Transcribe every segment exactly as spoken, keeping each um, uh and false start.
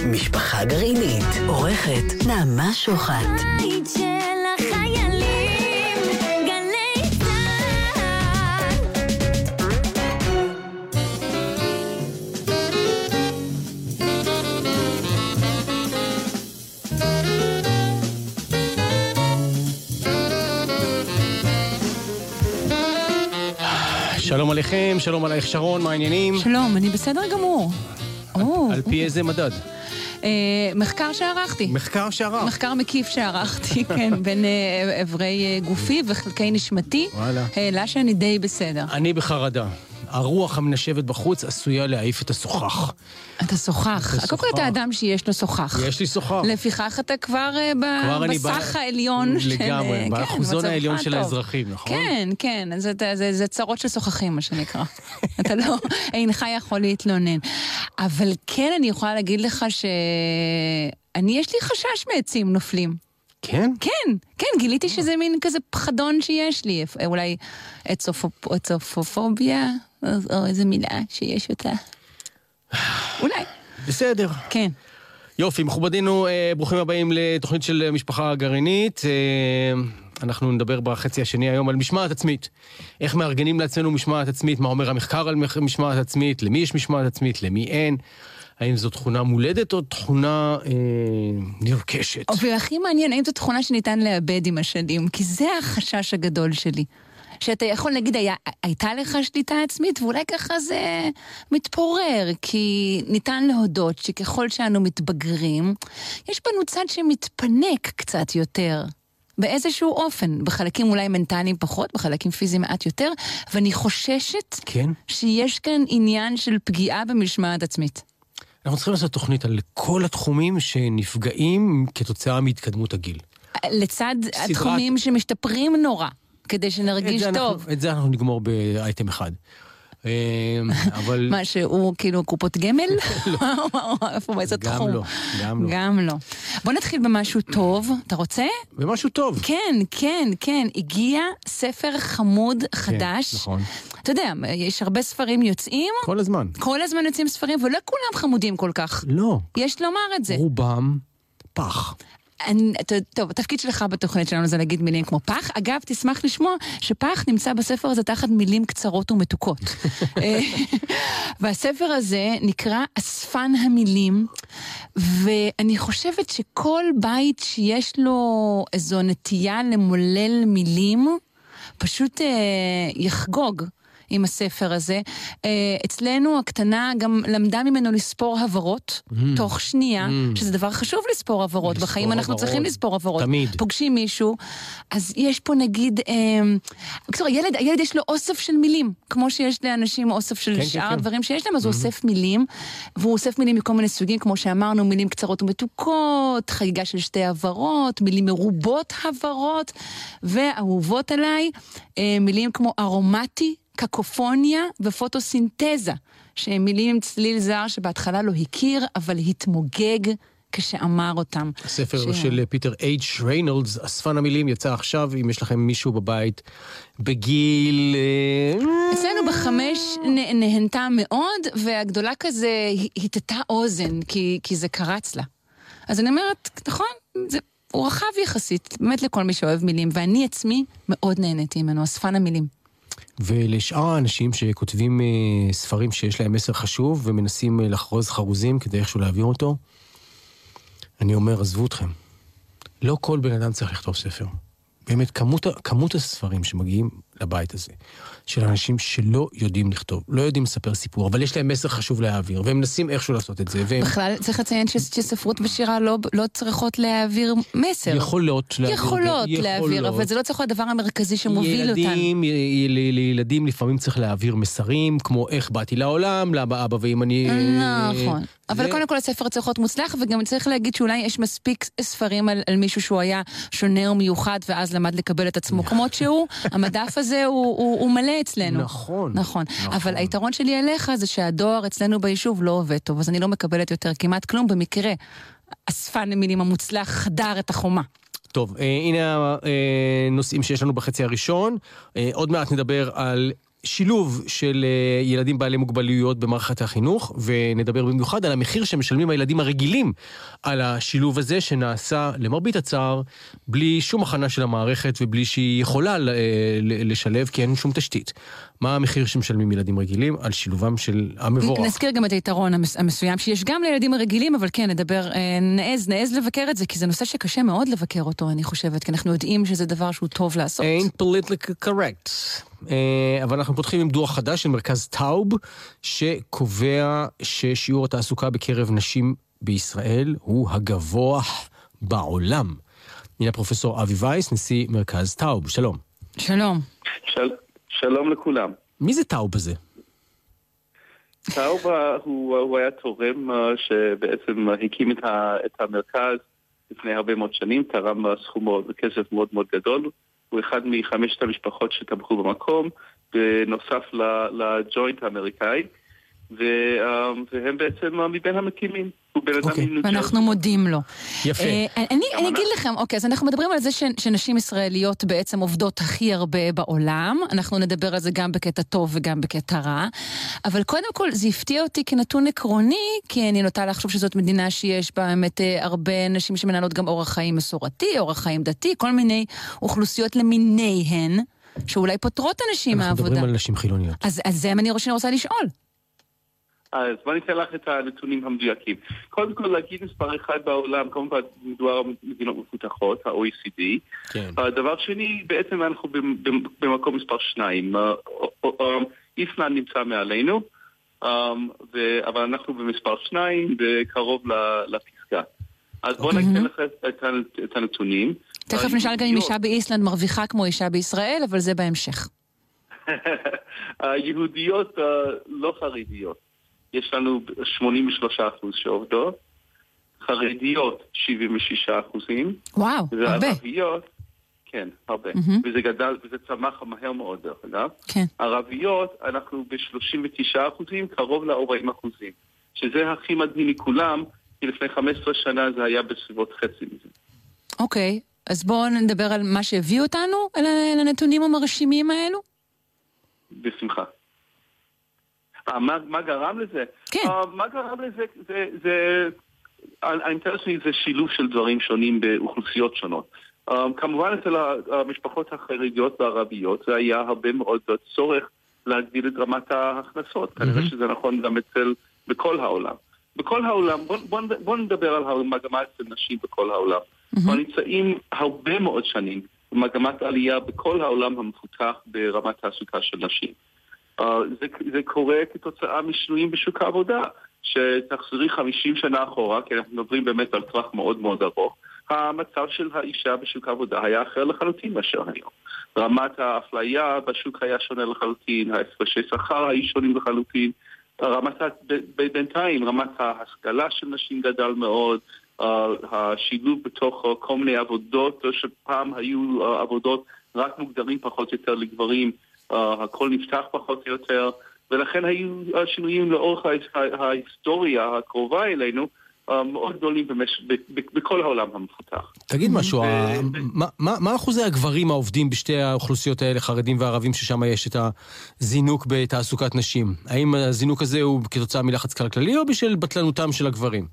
משפחה גרעינית. עורכת נעמה שוחט. בית של החיילים, גלי צה"ל. שלום עליכם, שלום עלייך שרון, מה העניינים? שלום, אני בסדר גמור. על פי איזה מדד? מחקר שערכתי. מחקר שערך? מחקר מקיף שערכתי, כן, בין אברי גופי וחלקי נשמתי. וואלה. העלה שאני די בסדר. אני בחרדה. הרוח המנשבת בחוץ עשויה להעיף את השוחח. אתה שוחח. קודם כל אתה אדם שיש לו שוחח. יש לי שוחח. לפיכך אתה כבר בסך העליון. לגמרי, באחוזון העליון של האזרחים, נכון? כן, כן. זה צרות של שוחחים, מה שנקרא. אתה לא, אינך יכול להתלונן. אבל כן, אני יכולה להגיד לך שאני, יש לי חשש מעצים נופלים. כן? כן, כן, גיליתי שזה מין כזה פחדון שיש לי. אולי אצופופוביה, או איזו מילה שיש אותה. אולי. בסדר. כן. יופי, מכובדינו, ברוכים הבאים לתוכנית של משפחה גרעינית. אנחנו נדבר בחצי השני היום על משמעת עצמית. איך מארגנים לעצמנו משמעת עצמית, מה אומר המחקר על משמעת עצמית, למי יש משמעת עצמית, למי אין. האם זו תכונה מולדת או תכונה אה, נרכשת? והכי מעניין, האם זו תכונה שניתן לאבד עם השנים, כי זה החשש הגדול שלי. שאתה יכול להגיד, היה, הייתה לך שליטה עצמית, ואולי ככה זה מתפורר, כי ניתן להודות שככל שאנו מתבגרים, יש בנו צד שמתפנק קצת יותר. באיזשהו אופן, בחלקים אולי מנטליים פחות, בחלקים פיזיים מעט יותר, ואני חוששת כן? שיש כאן עניין של פגיעה במשמעת עצמית. אנחנו צריכים לעשות תוכנית על כל התחומים שנפגעים כתוצאה מהתקדמות הגיל. לצד סדרת... התחומים שמשתפרים נורא, כדי שנרגיש את טוב. אנחנו, את זה אנחנו נגמור באייטם אחד. אבל... מה שהוא כאילו קופות גמל? איפה באיזה תחום? גם לא, גם לא. גם לא. בוא נתחיל במשהו טוב, אתה רוצה? במשהו טוב. כן, כן, כן. הגיע ספר חמוד חדש. כן, נכון. אתה יודע, יש הרבה ספרים יוצאים. כל הזמן. כל הזמן יוצאים ספרים, ולא כולם חמודים כל כך. לא. יש לומר את זה. רובם פח. אני, טוב, התפקיד שלך בתוכנית שלנו זה להגיד מילים כמו פח. אגב, תשמח לשמוע שפח נמצא בספר הזה תחת מילים קצרות ומתוקות. והספר הזה נקרא אספן המילים, ואני חושבת שכל בית שיש לו איזו נטייה למולל מילים, פשוט אה, יחגוג עם הספר הזה. אצלנו הקטנה גם למדה ממנו לספור הברות, mm. תוך שנייה, mm. שזה דבר חשוב לספור הברות. בחיים אנחנו הברות. צריכים לספור הברות. תמיד. פוגשים מישהו, אז יש פה נגיד, בקצור, הילד, הילד יש לו אוסף של מילים, כמו שיש לאנשים אוסף של כן, שאר כן, דברים כן. שיש להם, אז mm-hmm. הוא אוסף מילים, והוא אוסף מילים מכל מיני סוגים, כמו שאמרנו, מילים קצרות ומתוקות, חגיגה של שתי הברות, מילים מרובות הברות, ואהובות עליי, מילים כמו ארומטי, קקופוניה ופוטוסינתזה, שהם מילים עם צליל זר שבהתחלה לא הכיר, אבל התמוגג כשאמר אותם. הספר ש... של פיטר אייץ' ריינולדס, אספן המילים, יצא עכשיו, אם יש לכם מישהו בבית בגיל... אצלנו בחמש נהנתה מאוד, והגדולה כזה התתה אוזן, כי, כי זה קרץ לה. אז אני אומרת, נכון, זה... הוא רחב יחסית, באמת לכל מי שאוהב מילים, ואני עצמי מאוד נהניתי ממנו, אספן המילים. ולשאר האנשים שכותבים uh, ספרים שיש להם מסר חשוב ומנסים uh, לחרוז חרוזים כדי איכשהו להעביר אותו, אני אומר, עזבו אתכם. לא כל בן אדם צריך לכתוב ספר. באמת, כמות, כמות הספרים שמגיעים לבית הזה, של אנשים שלא יודעים לכתוב, לא יודעים לספר סיפור, אבל יש להם מסר חשוב להעביר, והם מנסים איכשהו לעשות את זה. והם... בכלל, צריך לציין שספרות ושירה לא, לא צריכות להעביר מסר. יכולות להעביר. יכולות להעביר, אבל זה לא צריך להיות הדבר המרכזי שמוביל ילדים, אותן. לילדים לפעמים צריך להעביר מסרים, כמו איך באתי לעולם, לאבא אבא ואמא אני... נכון. אבל קודם כל הספר צריך להיות מוצלח, וגם צריך להגיד שאולי יש מספיק ספרים על, על מישהו שהוא היה שונה ומיוחד, ואז למד לקבל את עצמו כמות שהוא. המדף הזה הוא, הוא, הוא מלא אצלנו. נכון. נכון. אבל היתרון שלי אליך זה שהדואר אצלנו ביישוב לא עובד טוב, אז אני לא מקבלת יותר כמעט כלום. במקרה, אספן המילים המוצלח חדר את החומה. טוב, הנה הנושאים שיש לנו בחצי הראשון. עוד מעט נדבר על שילוב של ילדים בעלי מוגבלויות במערכת החינוך, ונדבר במיוחד על המחיר שמשלמים הילדים הרגילים על השילוב הזה, שנעשה למרבית הצער, בלי שום הכנה של המערכת, ובלי שהיא יכולה לשלב, כי אין שום תשתית. מה המחיר שמשלמים ילדים רגילים על שילובם של המבורך? נזכיר גם את היתרון המסוים שיש גם לילדים הרגילים, אבל כן, נדבר, נעז, נעז לבקר את זה, כי זה נושא שקשה מאוד לבקר אותו, אני חושבת, כי אנחנו יודעים שזה דבר שהוא טוב לעשות. Ain't politically correct. אבל אנחנו פותחים עם דוח חדש של מרכז טאוב, שקובע ששיעור התעסוקה בקרב נשים בישראל הוא הגבוה בעולם. הנה פרופסור אבי וייס, נשיא מרכז טאוב. שלום. שלום. של... שלום לכולם. מי זה טאוב הזה? טאוב הוא, הוא היה תורם שבעצם הקים את, ה, את המרכז לפני הרבה מאוד שנים, תרם סכום מאוד, כסף מאוד מאוד גדול. הוא אחד מחמשת המשפחות שתמכו במקום, בנוסף לג'וינט האמריקאי, והם בעצם מבין המקימים. ואנחנו מודים לו. יפה. אני אגיד לכם, אוקיי, אז אנחנו מדברים על זה שנשים ישראליות בעצם עובדות הכי הרבה בעולם, אנחנו נדבר על זה גם בקטע טוב וגם בקטע רע, אבל קודם כל זה הפתיע אותי כנתון עקרוני, כי אני נוטה לחשוב שזאת מדינה שיש בה באמת הרבה נשים שמנהלות גם אורח חיים מסורתי, אורח חיים דתי, כל מיני אוכלוסיות למיניהן, שאולי פותרות אנשים מהעבודה. אנחנו מדברים על נשים חילוניות. אז זה אני רוצה לשאול. אז בוא ניתן לך את הנתונים המדויקים. קודם כל להגיד מספר אחד בעולם, כמובן מדובר מדינות מפותחות, ה-או אי סי די. כן. דבר שני, בעצם אנחנו במקום מספר שניים. איסלנד נמצא מעלינו, אבל אנחנו במספר שניים וקרוב לפסגה. אז בוא ניתן לך את הנתונים. תכף נשאל גם אם אישה באיסלנד מרוויחה כמו אישה בישראל, אבל זה בהמשך. היהודיות לא חרדיות. יש לנו שמונים ושלושה אחוז שעובדות, חרדיות שבעים ושישה אחוזים. וואו, הרבה. ערביות, כן, הרבה. Mm-hmm. וזה גדל, וזה צמח מהר מאוד דרך אגב. כן. ערביות, אנחנו ב-שלושים ותשעה אחוזים, קרוב ל-ארבעים אחוזים. שזה הכי מדהים מכולם, כי לפני חמש עשרה שנה זה היה בסביבות חצי מזה. אוקיי, אז בואו נדבר על מה שהביא אותנו, על הנתונים המרשימים האלו. בשמחה. מה, מה גרם לזה? כן. Uh, מה גרם לזה? זה, זה, האינטרס שלי זה שילוב של דברים שונים באוכלוסיות שונות. Uh, כמובן אצל המשפחות החרדיות והערביות זה היה הרבה מאוד צורך להגדיל את רמת ההכנסות. Mm-hmm. כנראה שזה נכון גם אצל, בכל העולם. בכל העולם, בוא, בוא, בוא נדבר על המגמה אצל נשים בכל העולם. Mm-hmm. נמצאים הרבה מאוד שנים במגמת עלייה בכל העולם המפותח ברמת תעסוקה של נשים. Uh, זה, זה קורה כתוצאה משינויים בשוק העבודה, שתחזרי חמישים שנה אחורה, כי אנחנו מדברים באמת על טווח מאוד מאוד ארוך, המצב של האישה בשוק העבודה היה אחר לחלוטין מאשר היום. רמת האפליה בשוק היה שונה לחלוטין, ההפרשי שכר היו שונים לחלוטין, רמת, בינתיים רמת ההשכלה של נשים גדל מאוד, uh, השילוב בתוך uh, כל מיני עבודות, שפעם היו uh, עבודות רק מוגדרים פחות יותר לגברים, Uh, הכל נפתח פחות או יותר, ולכן היו שינויים לאורך ההיסטוריה הקרובה אלינו uh, מאוד גדולים במש... ב- ב- בכל העולם המפותח. תגיד משהו, ה... מה, מה, מה אחוזי הגברים העובדים בשתי האוכלוסיות האלה, חרדים וערבים, ששם יש את הזינוק בתעסוקת נשים? האם הזינוק הזה הוא כתוצאה מלחץ כלכלי או בשל בטלנותם של הגברים?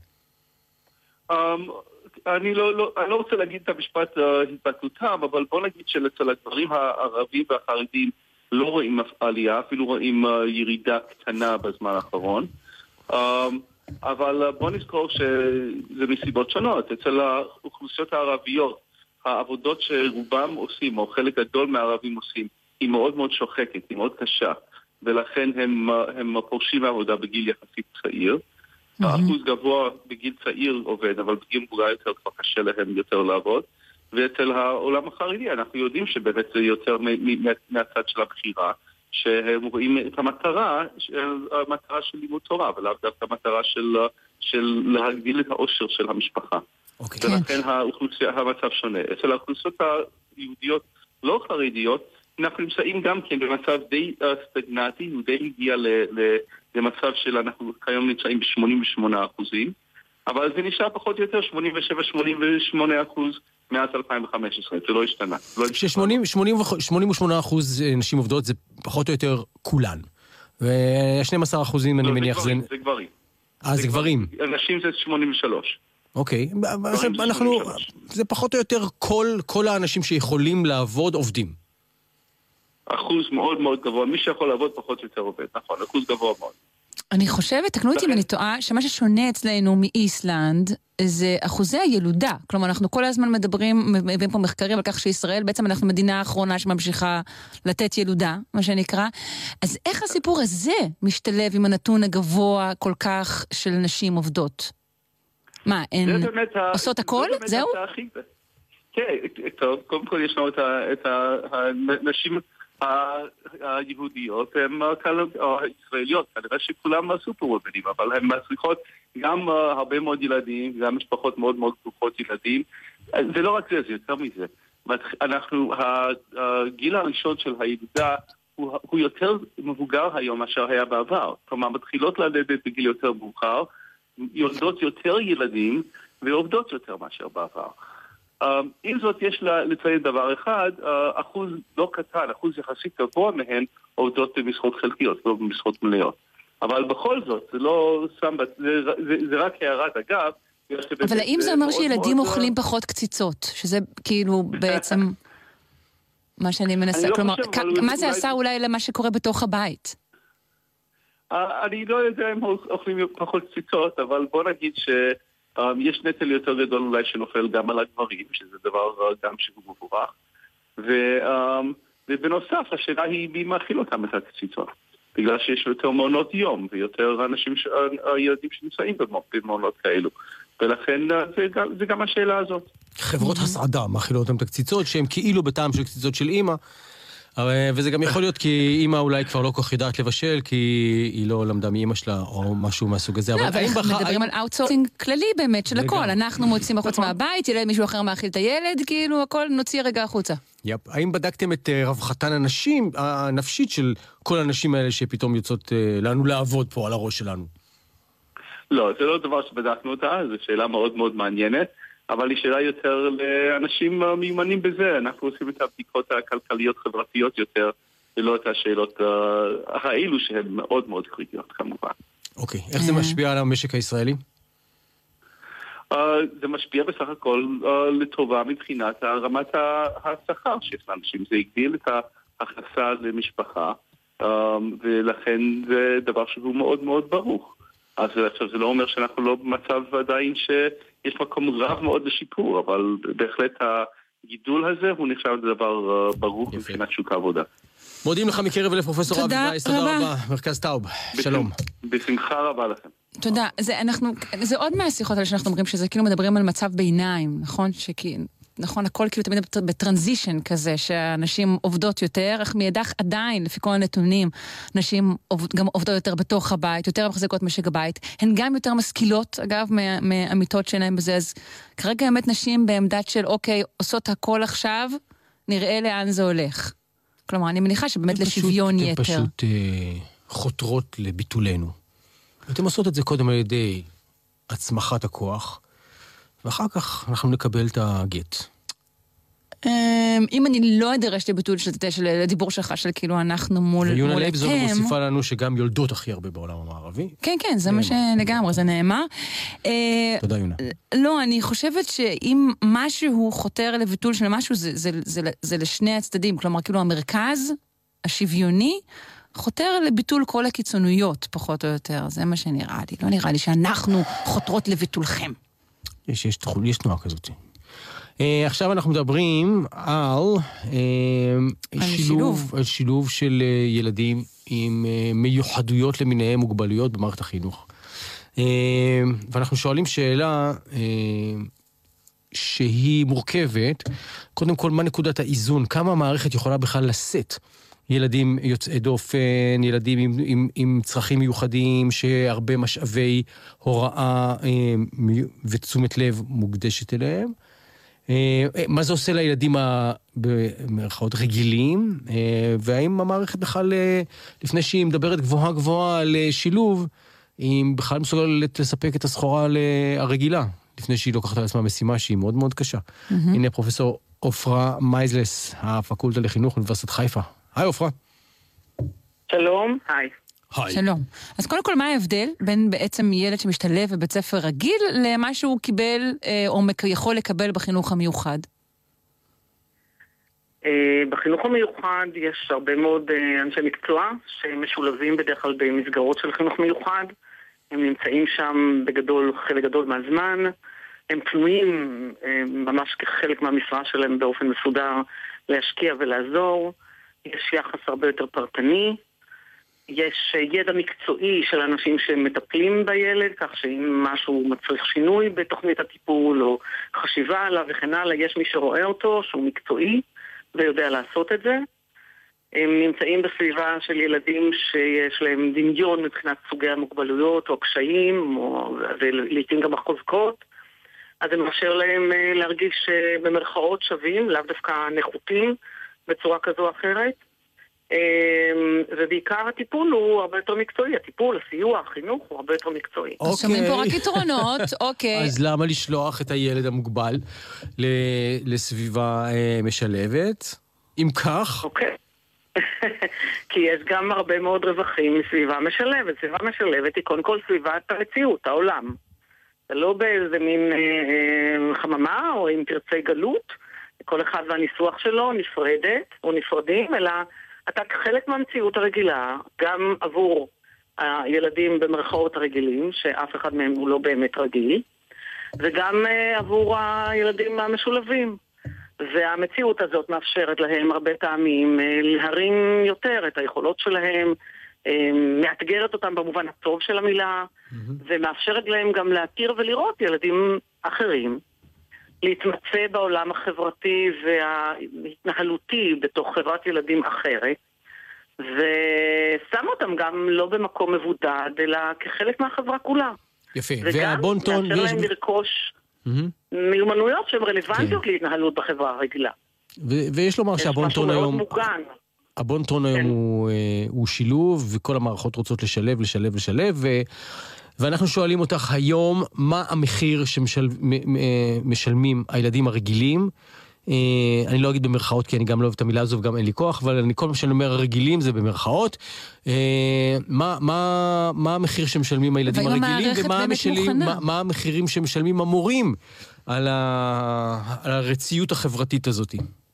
Um, אני לא, לא, אני לא רוצה להגיד את המשפט uh, התבטלותם, אבל בוא נגיד שלצל הגברים הערבים והחרדים לא רואים עלייה, אפילו רואים uh, ירידה קטנה בזמן האחרון. Um, אבל uh, בוא נזכור שזה מסיבות שונות. אצל האוכלוסיות הערביות, העבודות שרובם עושים, או חלק גדול מהערבים עושים, היא מאוד מאוד שוחקת, היא מאוד קשה, ולכן הם, הם פורשים מהעבודה בגיל יחסית צעיר. Mm-hmm. האחוז גבוה בגיל צעיר עובד, אבל בגיל מבוגר יותר כבר קשה להם יותר לעבוד. ואצל העולם החרדי אנחנו יודעים שבאמת זה יותר מהצד של הבחירה, שהם רואים את המטרה, המטרה של לימוד תורה, ולאו דווקא המטרה של, של להגדיל את האושר של המשפחה. Okay. ולכן האוכלוסייה, המצב שונה. אצל האוכלוסיות היהודיות לא חרדיות, אנחנו נמצאים גם כן במצב די סטגנטי, הוא די הגיע למצב של אנחנו כיום נמצאים ב-שמונים ושמונה אחוזים, אבל זה נשאר פחות או יותר שמונים ושבע שמונים ושמונה אחוז מאז אלפיים וחמש עשרה, זה לא השתנה. ש-שמונים ושמונה אחוז נשים עובדות זה פחות או יותר כולן. ו-שנים עשר אחוזים אני מניח זה... זה גברים. אה, זה גברים. נשים זה שמונים ושלוש. אוקיי, אנחנו... זה פחות או יותר כל האנשים שיכולים לעבוד עובדים. אחוז מאוד מאוד גבוה. מי שיכול לעבוד פחות או יותר עובד. נכון, אחוז גבוה מאוד. אני חושבת, תקנו אותי אם אני טועה, שמה ששונה אצלנו מאיסלנד זה אחוזי הילודה. כלומר, אנחנו כל הזמן מדברים, מביאים פה מחקרים על כך שישראל, בעצם אנחנו מדינה האחרונה שממשיכה לתת ילודה, מה שנקרא. אז איך הסיפור הזה משתלב עם הנתון הגבוה כל כך של נשים עובדות? מה, הן עושות הכל? זהו? כן, טוב, קודם כל יש לנו את הנשים... היהודיות הן הישראליות, כנראה שכולם סופר-וומנים, אבל הן מצליחות גם הרבה מאוד ילדים, גם משפחות מאוד מאוד פתוחות ילדים. זה לא רק זה, זה יותר מזה. אנחנו, הגיל הראשון של הילדה הוא, הוא יותר מבוגר היום מאשר היה בעבר. כלומר, מתחילות ללדת בגיל יותר מאוחר, יולדות יותר ילדים ועובדות יותר מאשר בעבר. עם זאת יש לציין דבר אחד, אחוז לא קטן, אחוז יחסית גבוה מהן עובדות במשרות חלקיות, לא במשרות מלאות. אבל בכל זאת, זה לא שם, זה, זה, זה רק הערת אגב. אבל האם זה אומר שילדים אוכלים פחות קציצות? שזה כאילו בעצם מה שאני מנסה, כלומר, מה זה עשה אולי למה שקורה בתוך הבית? אני לא יודע אם אוכלים פחות קציצות, אבל בוא נגיד ש... Um, יש נטל יותר גדול אולי שנופל גם על הגברים, שזה דבר גם שהוא מבורך. ו, um, ובנוסף, השאלה היא מי מאכיל אותם את הקציצות. בגלל שיש יותר מעונות יום, ויותר אנשים, ש... הילדים שנמצאים במעונות כאלו. ולכן זה גם, זה גם השאלה הזאת. חברות הסעדה מאכילות אותם את הקציצות, שהן כאילו בטעם של קציצות של אימא, וזה גם יכול להיות כי אימא אולי כבר לא כל כך יודעת לבשל, כי היא לא למדה מאימא שלה או משהו מהסוג הזה. אבל אנחנו מדברים על אאוטסורסינג כללי באמת של הכל. אנחנו מוצאים החוץ מהבית, ילד מישהו אחר מאכיל את הילד, כאילו הכל נוציא רגע החוצה. יפ. האם בדקתם את רווחתן הנשים, הנפשית של כל הנשים האלה שפתאום יוצאות לנו לעבוד פה על הראש שלנו? לא, זה לא דבר שבדקנו אותה, זו שאלה מאוד מאוד מעניינת. אבל היא שאלה יותר לאנשים מיומנים בזה. אנחנו עושים את הבדיקות הכלכליות חברתיות יותר, ולא את השאלות האלו שהן מאוד מאוד קריטיות כמובן. אוקיי, איך זה משפיע על המשק הישראלי? זה משפיע בסך הכל לטובה מבחינת רמת השכר שיש לאנשים. זה הגדיל את ההכנסה למשפחה, ולכן זה דבר שהוא מאוד מאוד ברוך. אז עכשיו זה לא אומר שאנחנו לא במצב עדיין שיש מקום רב מאוד לשיפור, אבל בהחלט הגידול הזה הוא נחשב לדבר ברוך מבחינת שוק העבודה. מודים לך מקרב אליף פרופסור אבי וייס, תודה רבה, מרכז טאוב, שלום. בשמחה רבה לכם. תודה, זה, אנחנו, זה עוד מהשיחות האלה שאנחנו אומרים שזה כאילו מדברים על מצב ביניים, נכון? שכאילו... נכון, הכל כאילו תמיד בטרנזישן כזה, שהנשים עובדות יותר, אך מידך עדיין, לפי כל הנתונים, נשים גם עובדות יותר בתוך הבית, יותר מחזיקות משק הבית, הן גם יותר משכילות, אגב, מהאמיתות שלהן בזה, אז כרגע באמת נשים בעמדת של, אוקיי, עושות הכל עכשיו, נראה לאן זה הולך. כלומר, אני מניחה שבאמת לשוויון יתר. אתם פשוט חותרות לביטולנו. אתם עושות את זה קודם על ידי הצמחת הכוח, ואחר כך אנחנו נקבל את הגט. אם אני לא אדרש לביטול של הדיבור שלך, של כאילו אנחנו מול אתם... ויונה לייבזון מוסיפה לנו שגם יולדות הכי הרבה בעולם המערבי. כן, כן, זה מה שלגמרי, זה נאמר. תודה, יונה. לא, אני חושבת שאם משהו חותר לביטול של משהו, זה לשני הצדדים. כלומר, כאילו המרכז, השוויוני, חותר לביטול כל הקיצוניות, פחות או יותר. זה מה שנראה לי. לא נראה לי שאנחנו חותרות לביטולכם. יש, יש, יש תנועה כזאת. Uh, עכשיו אנחנו מדברים על, uh, שילוב, על שילוב של uh, ילדים עם uh, מיוחדויות למיניהם מוגבלויות במערכת החינוך. Uh, ואנחנו שואלים שאלה uh, שהיא מורכבת. קודם כל, מה נקודת האיזון? כמה המערכת יכולה בכלל לשאת? ילדים יוצאי דופן, ילדים עם, עם, עם צרכים מיוחדים, שהרבה משאבי הוראה אה, ותשומת לב מוקדשת אליהם. אה, מה זה עושה לילדים במרכאות רגילים? אה, והאם המערכת בכלל, אה, לפני שהיא מדברת גבוהה גבוהה על שילוב, היא בכלל מסוגלת לספק את הסחורה הרגילה, לפני שהיא לוקחת על עצמה משימה שהיא מאוד מאוד קשה. הנה פרופסור עופרה מייזלס, הפקולטה לחינוך אוניברסיטת חיפה. היי עופרה. שלום, היי. היי. שלום. אז קודם כל, מה ההבדל בין בעצם ילד שמשתלב בבית ספר רגיל למה שהוא קיבל אה, או יכול לקבל בחינוך המיוחד? בחינוך המיוחד יש הרבה מאוד אנשי מקצוע שמשולבים בדרך כלל במסגרות של חינוך מיוחד. הם נמצאים שם בגדול, חלק גדול מהזמן. הם פנויים ממש כחלק מהמשרה שלהם באופן מסודר להשקיע ולעזור. יש יחס הרבה יותר פרטני. יש ידע מקצועי של אנשים שמטפלים בילד, כך שאם משהו מצריך שינוי בתוכנית הטיפול או חשיבה עליו וכן הלאה, יש מי שרואה אותו שהוא מקצועי ויודע לעשות את זה. הם נמצאים בסביבה של ילדים שיש להם דמיון מבחינת סוגי המוגבלויות או הקשיים, או, ולעיתים גם החוזקות. אז זה מאפשר להם להרגיש במרכאות שווים, לאו דווקא נחותים בצורה כזו או אחרת. ובעיקר הטיפול הוא הרבה יותר מקצועי. הטיפול, הסיוע, החינוך הוא הרבה יותר מקצועי. אז שומעים פה רק יתרונות, אוקיי. אז למה לשלוח את הילד המוגבל לסביבה משלבת? אם כך? אוקיי. כי יש גם הרבה מאוד רווחים מסביבה משלבת. סביבה משלבת היא קודם כל סביבת המציאות, העולם. זה לא באיזה מין אה, חממה או עם פרצי גלות, כל אחד והניסוח שלו נפרדת או נפרדים, אלא אתה חלק מהמציאות הרגילה, גם עבור הילדים במרכאות הרגילים, שאף אחד מהם הוא לא באמת רגיל, וגם אה, עבור הילדים המשולבים. והמציאות הזאת מאפשרת להם הרבה טעמים להרים יותר את היכולות שלהם, מאתגרת אותם במובן הטוב של המילה, ומאפשרת להם גם להכיר ולראות ילדים אחרים, להתמצא בעולם החברתי וההתנהלותי בתוך חברת ילדים אחרת, ושם אותם גם לא במקום מבודד, אלא כחלק מהחברה כולה. יפה, והבונטון... וגם מאפשר להם לרכוש... מיומנויות שהן רלוונטיות להתנהלות בחברה הרגילה. ויש לומר שהבונטון היום... הבונטון היום הוא שילוב, וכל המערכות רוצות לשלב, לשלב, לשלב, ואנחנו שואלים אותך היום, מה המחיר שמשלמים הילדים הרגילים? אני לא אגיד במרכאות, כי אני גם לא אוהב את המילה הזו וגם אין לי כוח, אבל אני כל מה שאני אומר הרגילים זה במרכאות. מה, מה, מה המחיר שמשלמים הילדים הרגילים, ומה המשלים, מה, מה המחירים שמשלמים המורים על, ה, על הרציות החברתית הזאת?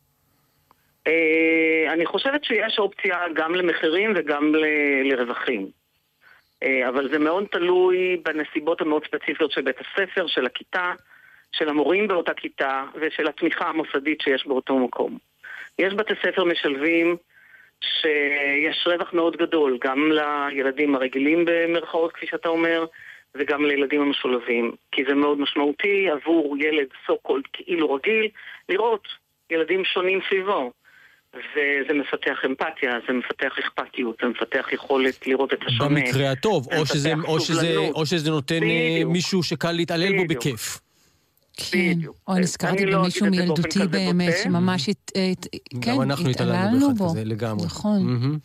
אני חושבת שיש אופציה גם למחירים וגם ל, לרווחים. אבל זה מאוד תלוי בנסיבות המאוד ספציפיות של בית הספר, של הכיתה, של המורים באותה כיתה ושל התמיכה המוסדית שיש באותו מקום. יש בתי ספר משלבים שיש רווח מאוד גדול, גם לילדים הרגילים במרכאות, כפי שאתה אומר, וגם לילדים המשולבים, כי זה מאוד משמעותי עבור ילד סו-קולד כאילו רגיל, לראות ילדים שונים סביבו. וזה מפתח אמפתיה, זה מפתח אכפתיות, זה מפתח יכולת לראות את השונה. במקרה הטוב, או שזה, או שזה, או שזה נותן בדיוק. מישהו שקל להתעלל בו בכיף. כן, או נזכרתי במישהו מילדותי באמת, שממש התעללנו בו. נכון.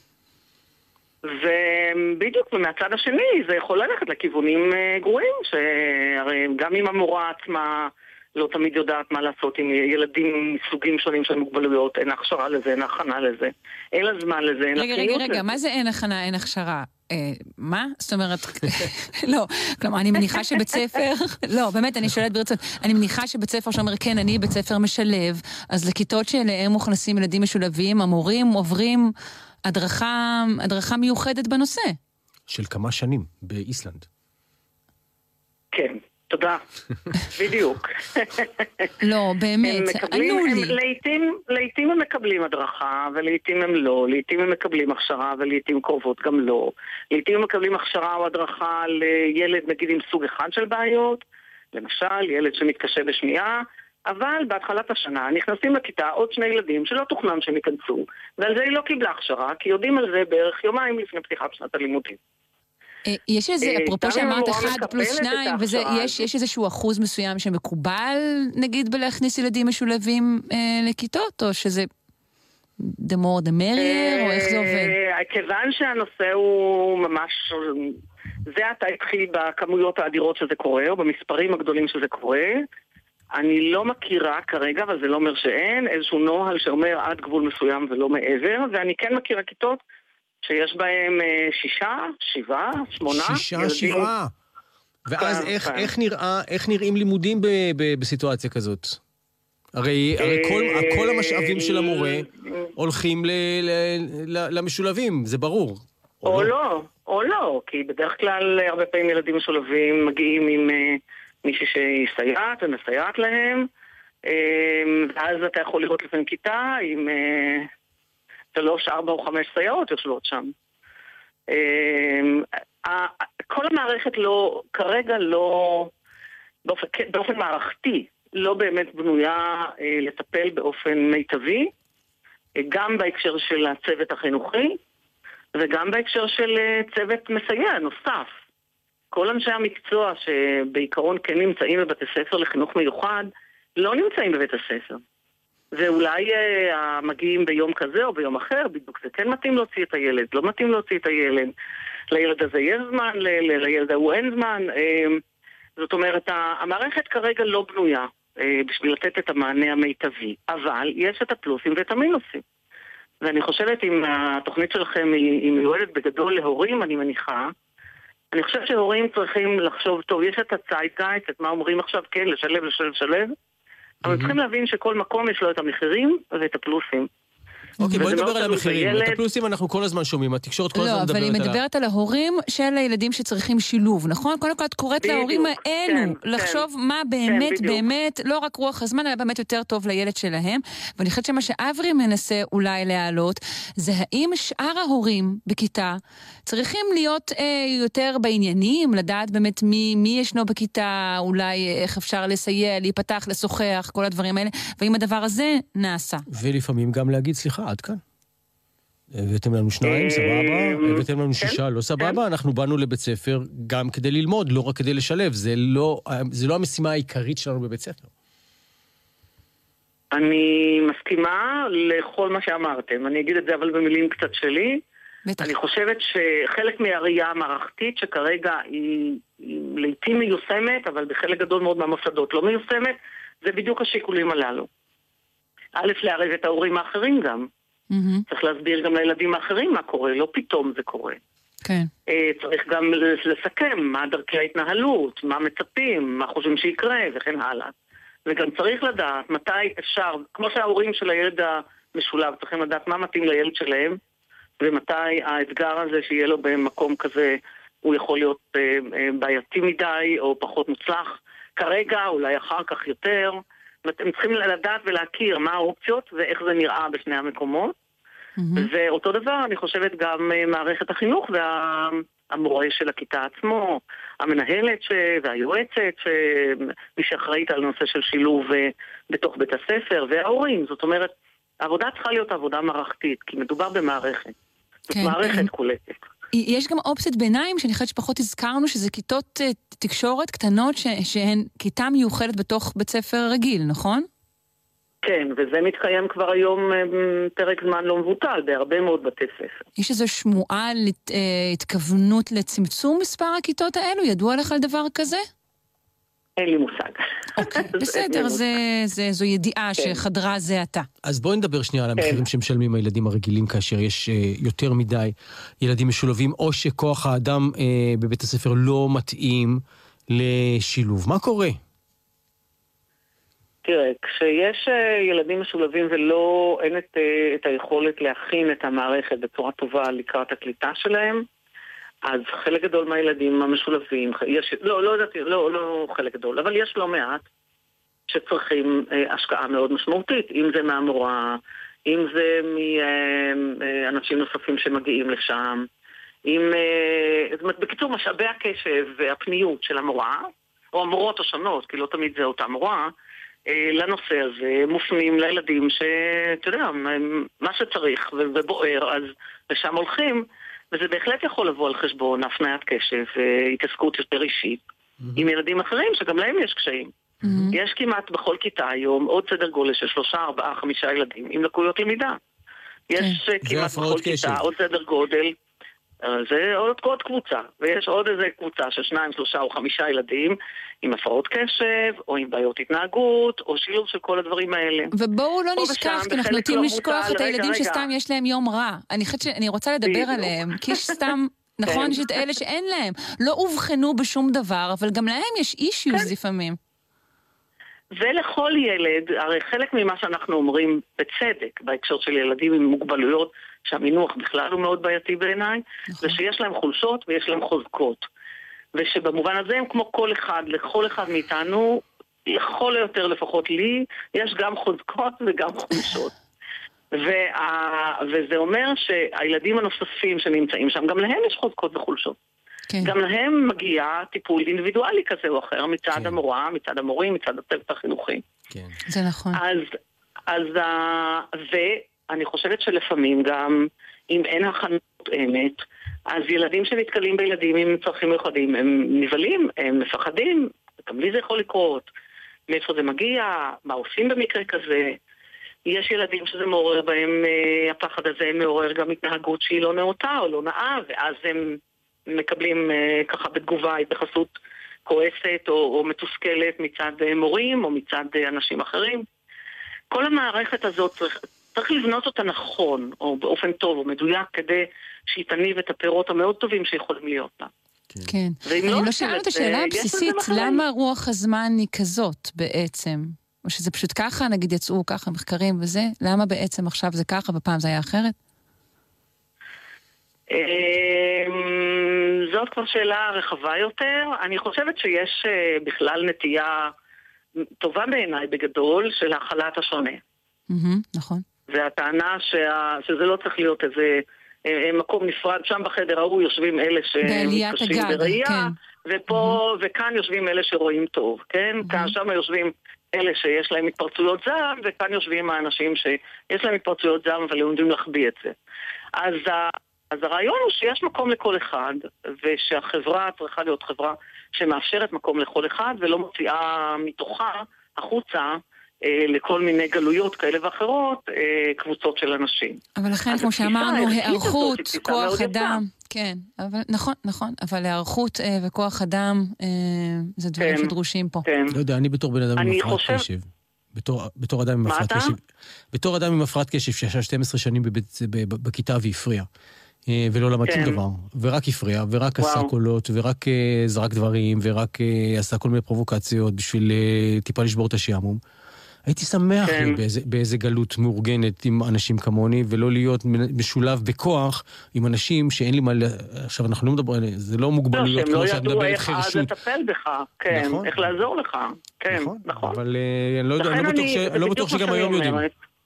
ובדיוק מהצד השני זה יכול ללכת לכיוונים גרועים, שהרי גם אם המורה עצמה לא תמיד יודעת מה לעשות עם ילדים מסוגים שונים של מוגבלויות, אין הכשרה לזה, אין הכנה לזה, אין לה זמן לזה, אין לה רגע, רגע, רגע, מה זה אין הכנה, אין הכשרה? מה? זאת אומרת, לא, כלומר, אני מניחה שבית ספר, לא, באמת, אני שואלת ברצון, אני מניחה שבית ספר שאומר, כן, אני בית ספר משלב, אז לכיתות שאליהם מוכנסים ילדים משולבים, המורים עוברים הדרכה, הדרכה מיוחדת בנושא. של כמה שנים, באיסלנד. כן. תודה. בדיוק. לא, באמת, ענו לי. לעתים, לעתים הם מקבלים הדרכה, ולעתים הם לא. לעתים הם מקבלים הכשרה, ולעתים קרובות גם לא. לעתים הם מקבלים הכשרה או הדרכה לילד, נגיד, עם סוג אחד של בעיות, למשל, ילד שמתקשה בשמיעה, אבל בהתחלת השנה נכנסים לכיתה עוד שני ילדים שלא תוכנן שהם ייכנסו, ועל זה היא לא קיבלה הכשרה, כי יודעים על זה בערך יומיים לפני פתיחת שנת הלימודים. יש איזה, אפרופו שאמרת אחד פלוס שניים, וזה, יש, יש איזשהו אחוז מסוים שמקובל, נגיד, בלהכניס ילדים משולבים לכיתות, או שזה the more the merrier, או איך זה עובד? כיוון שהנושא הוא ממש זה עתה התחיל בכמויות האדירות שזה קורה, או במספרים הגדולים שזה קורה. אני לא מכירה כרגע, אבל זה לא אומר שאין, איזשהו נוהל שאומר עד גבול מסוים ולא מעבר, ואני כן מכירה כיתות שיש בהם שישה, שבעה, שמונה. שישה, ילדים. שבעה. ואז כן, איך, כן. איך, נראה, איך נראים לימודים ב, ב, בסיטואציה כזאת? הרי, הרי כל, כל המשאבים של המורה הולכים ל, ל, ל, למשולבים, זה ברור. או, או לא? לא, או לא, כי בדרך כלל הרבה פעמים ילדים משולבים מגיעים עם uh, מישהי שהיא סייעת ומסייעת להם, uh, ואז אתה יכול לראות לפעמים כיתה עם uh, שלוש, ארבע או חמש סייעות יושבות שם. Uh, uh, כל המערכת לא, כרגע לא, באופן, באופן מערכתי, לא באמת בנויה uh, לטפל באופן מיטבי, uh, גם בהקשר של הצוות החינוכי, וגם בהקשר של צוות מסייע נוסף. כל אנשי המקצוע שבעיקרון כן נמצאים בבתי ספר לחינוך מיוחד, לא נמצאים בבית הספר. ואולי מגיעים ביום כזה או ביום אחר, בדיוק זה כן מתאים להוציא את הילד, לא מתאים להוציא את הילד. לילד הזה יש זמן, לילד ההוא אין זמן. זאת אומרת, המערכת כרגע לא בנויה בשביל לתת את המענה המיטבי, אבל יש את הפלוסים ואת המינוסים. ואני חושבת אם התוכנית שלכם היא מיועדת בגדול להורים, אני מניחה, אני חושבת שהורים צריכים לחשוב, טוב, יש את הצייטגייט, את מה אומרים עכשיו, כן, לשלב, לשלב, לשלב, אבל צריכים להבין שכל מקום יש לו את המחירים ואת הפלוסים. אוקיי, בואי נדבר על המחירים. את הפלוסים אנחנו כל הזמן שומעים, התקשורת כל הזמן מדברת עליו. לא, אבל היא מדברת על ההורים של הילדים שצריכים שילוב, נכון? קודם כל את קוראת להורים האלו לחשוב מה באמת, באמת, לא רק רוח הזמן, אלא באמת יותר טוב לילד שלהם. ואני חושבת שמה שאברי מנסה אולי להעלות, זה האם שאר ההורים בכיתה צריכים להיות יותר בעניינים, לדעת באמת מי ישנו בכיתה, אולי איך אפשר לסייע, להיפתח, לשוחח, כל הדברים האלה, ואם הדבר הזה נעשה. ולפעמים גם להגיד, סליחה, עד כאן. הבאתם לנו שניים, סבבה, הבאתם לנו שישה, לא סבבה, אנחנו באנו לבית ספר גם כדי ללמוד, לא רק כדי לשלב, זה לא, זה לא המשימה העיקרית שלנו בבית ספר. אני מסכימה לכל מה שאמרתם, אני אגיד את זה אבל במילים קצת שלי. אני חושבת שחלק מהראייה המערכתית שכרגע היא, היא לעתים מיושמת, אבל בחלק גדול מאוד מהמוסדות לא מיושמת, זה בדיוק השיקולים הללו. א', לערב את ההורים האחרים גם. Mm-hmm. צריך להסביר גם לילדים האחרים מה קורה, לא פתאום זה קורה. כן. צריך גם לסכם מה דרכי ההתנהלות, מה מצפים, מה חושבים שיקרה וכן הלאה. וגם צריך לדעת מתי אפשר, כמו שההורים של הילד המשולב צריכים לדעת מה מתאים לילד שלהם, ומתי האתגר הזה שיהיה לו במקום כזה הוא יכול להיות בעייתי מדי או פחות מוצלח. כרגע, אולי אחר כך יותר, הם צריכים לדעת ולהכיר מה האופציות ואיך זה נראה בשני המקומות. Mm-hmm. ואותו דבר, אני חושבת גם מערכת החינוך והמורה של הכיתה עצמו, המנהלת ש... והיועצת, ש... מי שאחראית על נושא של שילוב בתוך בית הספר, וההורים. זאת אומרת, העבודה צריכה להיות עבודה מערכתית, כי מדובר במערכת. זאת מערכת קולטת. יש גם אופציית ביניים שאני חושבת שפחות הזכרנו, שזה כיתות תקשורת קטנות שהן כיתה מיוחדת בתוך בית ספר רגיל, נכון? כן, וזה מתקיים כבר היום פרק זמן לא מבוטל בהרבה מאוד בתי ספר. יש איזו שמועה להתכוונות לצמצום מספר הכיתות האלו? ידוע לך על דבר כזה? אין לי מושג. אוקיי, בסדר, זו ידיעה שחדרה זה עתה. אז בואי נדבר שנייה על המחירים שמשלמים הילדים הרגילים, כאשר יש יותר מדי ילדים משולבים, או שכוח האדם בבית הספר לא מתאים לשילוב. מה קורה? תראה, כשיש ילדים משולבים ולא, אין את, את היכולת להכין את המערכת בצורה טובה לקראת הקליטה שלהם, אז חלק גדול מהילדים המשולבים, יש, לא, לא יודעתי, לא, לא חלק גדול, אבל יש לא מעט שצריכים אה, השקעה מאוד משמעותית, אם זה מהמורה, אם זה מאנשים נוספים שמגיעים לשם, אם, אה, זאת אומרת, בקיצור, משאבי הקשב והפניות של המורה, או המורות השונות, כי לא תמיד זה אותה מורה, אה, לנושא הזה מופנים לילדים שאתה יודע, מה שצריך ובוער, אז לשם הולכים, וזה בהחלט יכול לבוא על חשבון הפניית קשב והתעסקות יותר אישית mm-hmm. עם ילדים אחרים שגם להם יש קשיים. Mm-hmm. יש כמעט בכל כיתה היום עוד סדר גודל של שלושה, ארבעה, חמישה ילדים עם לקויות למידה. יש okay. כמעט בכל כיתה קשב. עוד סדר גודל, זה עוד, עוד קבוצה, ויש עוד איזה קבוצה של שניים, שלושה או חמישה ילדים עם הפרעות קשב, או עם בעיות התנהגות, או שילוב של כל הדברים האלה. ובואו לא נשכח, כי אנחנו נוטים לשכוח את הילדים שסתם יש להם יום רע. אני חושבת שאני רוצה לדבר עליהם, כי יש סתם, נכון, יש את אלה שאין להם, לא הובחנו בשום דבר, אבל גם להם יש אישיוז לפעמים. ולכל ילד, הרי חלק ממה שאנחנו אומרים בצדק, בהקשר של ילדים עם מוגבלויות, שהמינוח בכלל הוא מאוד בעייתי בעיניי, זה שיש להם חולשות ויש להם חוזקות. ושבמובן הזה הם כמו כל אחד, לכל אחד מאיתנו, לכל היותר לפחות לי, יש גם חוזקות וגם חולשות. וה... וזה אומר שהילדים הנוספים שנמצאים שם, גם להם יש חוזקות וחולשות. כן. גם להם מגיע טיפול אינדיבידואלי כזה או אחר, מצד כן. המורה, מצד המורים, מצד הצוות החינוכי. כן. זה נכון. אז, אז, ואני חושבת שלפעמים גם, אם אין הכנות אמת, אז ילדים שנתקלים בילדים עם צרכים מיוחדים, הם נבלים, הם מפחדים, גם לי זה יכול לקרות. מאיפה זה מגיע, מה עושים במקרה כזה. יש ילדים שזה מעורר בהם, הפחד הזה מעורר גם התנהגות שהיא לא נאותה או לא נאה, ואז הם מקבלים ככה בתגובה התייחסות כועסת או, או מתוסכלת מצד מורים או מצד אנשים אחרים. כל המערכת הזאת צריך, צריך לבנות אותה נכון, או באופן טוב או מדויק, כדי שהיא תניב את הפירות המאוד טובים שיכולים להיות לה. כן. אני לא שאלת את השאלה הבסיסית, למה רוח הזמן היא כזאת בעצם? או שזה פשוט ככה, נגיד יצאו ככה מחקרים וזה, למה בעצם עכשיו זה ככה ופעם זה היה אחרת? זאת כבר שאלה רחבה יותר. אני חושבת שיש בכלל נטייה טובה בעיניי בגדול של הכלת השונה. נכון. והטענה שזה לא צריך להיות איזה מקום נפרד, שם בחדר ההוא יושבים אלה שמתקשים בראייה, ופה וכאן יושבים אלה שרואים טוב, כן? כאן שם יושבים אלה שיש להם התפרצויות זעם, וכאן יושבים האנשים שיש להם התפרצויות זעם, אבל הם יודעים להחביא את זה. אז, אז הרעיון הוא שיש מקום לכל אחד, ושהחברה צריכה להיות חברה שמאפשרת מקום לכל אחד, ולא מוציאה מתוכה החוצה אה, לכל מיני גלויות כאלה ואחרות, אה, קבוצות של אנשים. אבל לכן, כמו שאמרנו, הערכות, כוח אדם, כן, אבל, נכון, נכון, אבל הערכות אה, וכוח אדם, אה, זה דברים כן, שדרושים פה. כן. לא יודע, אני בתור בן אדם עם הפרעת חושב... קשב, בתור, בתור אדם עם הפרעת קשב, בתור אדם עם הפרעת קשב שישב שתים עשרה שנים בבית, בכיתה והפריע, ולא למד שום דבר, ורק הפריע, ורק עשה קולות, ורק זרק דברים, ורק עשה כל מיני פרובוקציות בשביל טיפה לשבור את השעמום. הייתי שמח באיזה גלות מאורגנת עם אנשים כמוני, ולא להיות משולב בכוח עם אנשים שאין לי מה... עכשיו, אנחנו לא מדברים, זה לא מוגבלויות כמו שאת מדברת חרשות. שהם לא ידעו איך אז לטפל בך, כן, איך לעזור לך, כן, נכון. אבל אני לא בטוח שגם היום יודעים.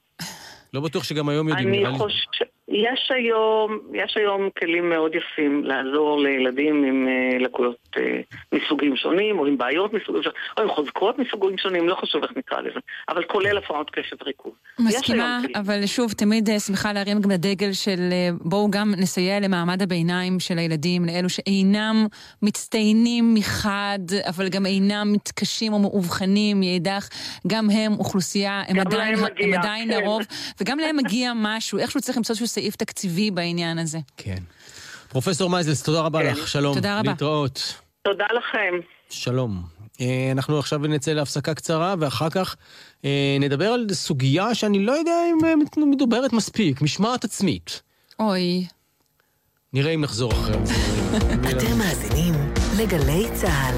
לא בטוח שגם היום יודעים. אני חושב, יש היום, יש היום כלים מאוד יפים לעזור לילדים עם uh, לקויות uh, מסוגים שונים, או עם בעיות מסוגים שונים, או עם חוזקות מסוגים שונים, לא חשוב איך נקרא לזה, אבל כולל הפרעות קשב וריכוז. מסכימה, אבל שוב, תמיד שמחה להרים גם לדגל של בואו גם נסייע למעמד הביניים של הילדים, לאלו שאינם מצטיינים מחד, אבל גם אינם מתקשים או מאובחנים, ידח, גם הם אוכלוסייה, הם עדיין, הם עדיין כן. לרוב, וגם להם מגיע משהו, איכשהו צריך למצוא שהוא סעיף תקציבי בעניין הזה. כן. פרופסור מייזלס, תודה רבה לך, שלום. תודה רבה. להתראות. תודה לכם. שלום. אנחנו עכשיו נצא להפסקה קצרה, ואחר כך נדבר על סוגיה שאני לא יודע אם מדוברת מספיק, משמעת עצמית. אוי. נראה אם נחזור אחרי. אתם מאזינים לגלי צהל.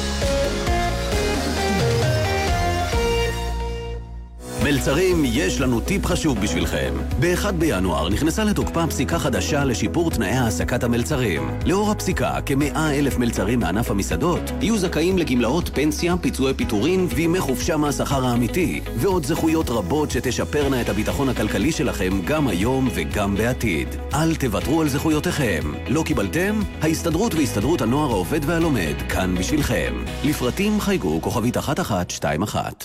מלצרים, יש לנו טיפ חשוב בשבילכם. ב-אחד בינואר נכנסה לתוקפה פסיקה חדשה לשיפור תנאי העסקת המלצרים. לאור הפסיקה, כ-מאה אלף מלצרים מענף המסעדות יהיו זכאים לגמלאות פנסיה, פיצויי פיטורין וימי חופשה מהשכר האמיתי, ועוד זכויות רבות שתשפרנה את הביטחון הכלכלי שלכם גם היום וגם בעתיד. אל תוותרו על זכויותיכם. לא קיבלתם? ההסתדרות והסתדרות הנוער העובד והלומד כאן בשבילכם. לפרטים חייגו כוכבית אחת אחת שתיים אחת.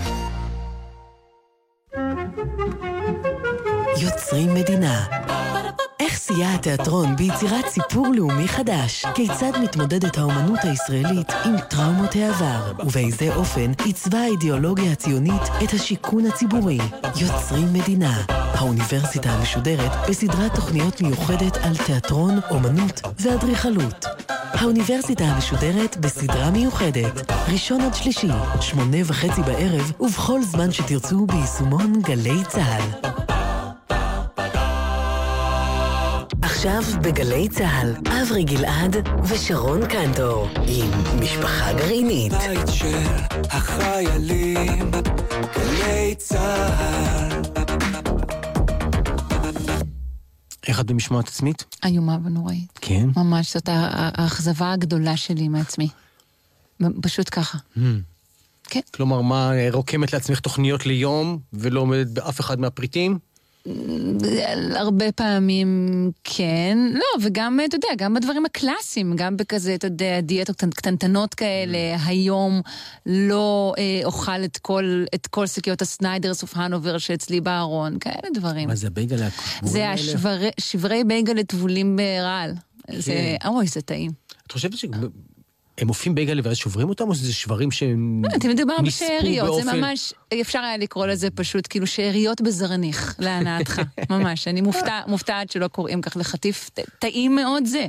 יוצרים מדינה. איך סייע התיאטרון ביצירת סיפור לאומי חדש? כיצד מתמודדת האומנות הישראלית עם טראומות העבר? ובאיזה אופן עיצבה האידיאולוגיה הציונית את השיקון הציבורי? יוצרים מדינה. האוניברסיטה המשודרת בסדרת תוכניות מיוחדת על תיאטרון, אומנות ואדריכלות. האוניברסיטה המשודרת בסדרה מיוחדת, ראשון עד שלישי, שמונה וחצי בערב, ובכל זמן שתרצו ביישומון גלי צהל. עכשיו בגלי צהל, אברי גלעד ושרון קנטור, עם משפחה גרעינית. בית של החיילים, גלי צהל. איך את במשמעת עצמית? איומה ונוראית. כן? ממש, זאת האכזבה הגדולה שלי מעצמי. פשוט ככה. כן. כלומר, מה, רוקמת לעצמך תוכניות ליום, ולא עומדת באף אחד מהפריטים? הרבה פעמים כן, לא, וגם, אתה יודע, גם בדברים הקלאסיים, גם בכזה, אתה יודע, דיאטות קטנטנות כאלה, היום לא אה, אוכל את כל, את כל סקיות הסניידרס ופהנובר שאצלי בארון, כאלה דברים. מה זה הבייגל הכבולים זה האלה? השברי, שברי בייגל טבולים ברעל. כן. זה, אוי, זה טעים. את חושבת ש... הם עופים בייגל ואז שוברים אותם, או שזה שברים שהם לא, אתם מדבר נספו בשאריות, זה באופן... ממש, אפשר היה לקרוא לזה פשוט כאילו שאריות בזרניך, להנאתך, ממש. אני מופתע, מופתעת שלא קוראים כך לחטיף, טעים מאוד זה.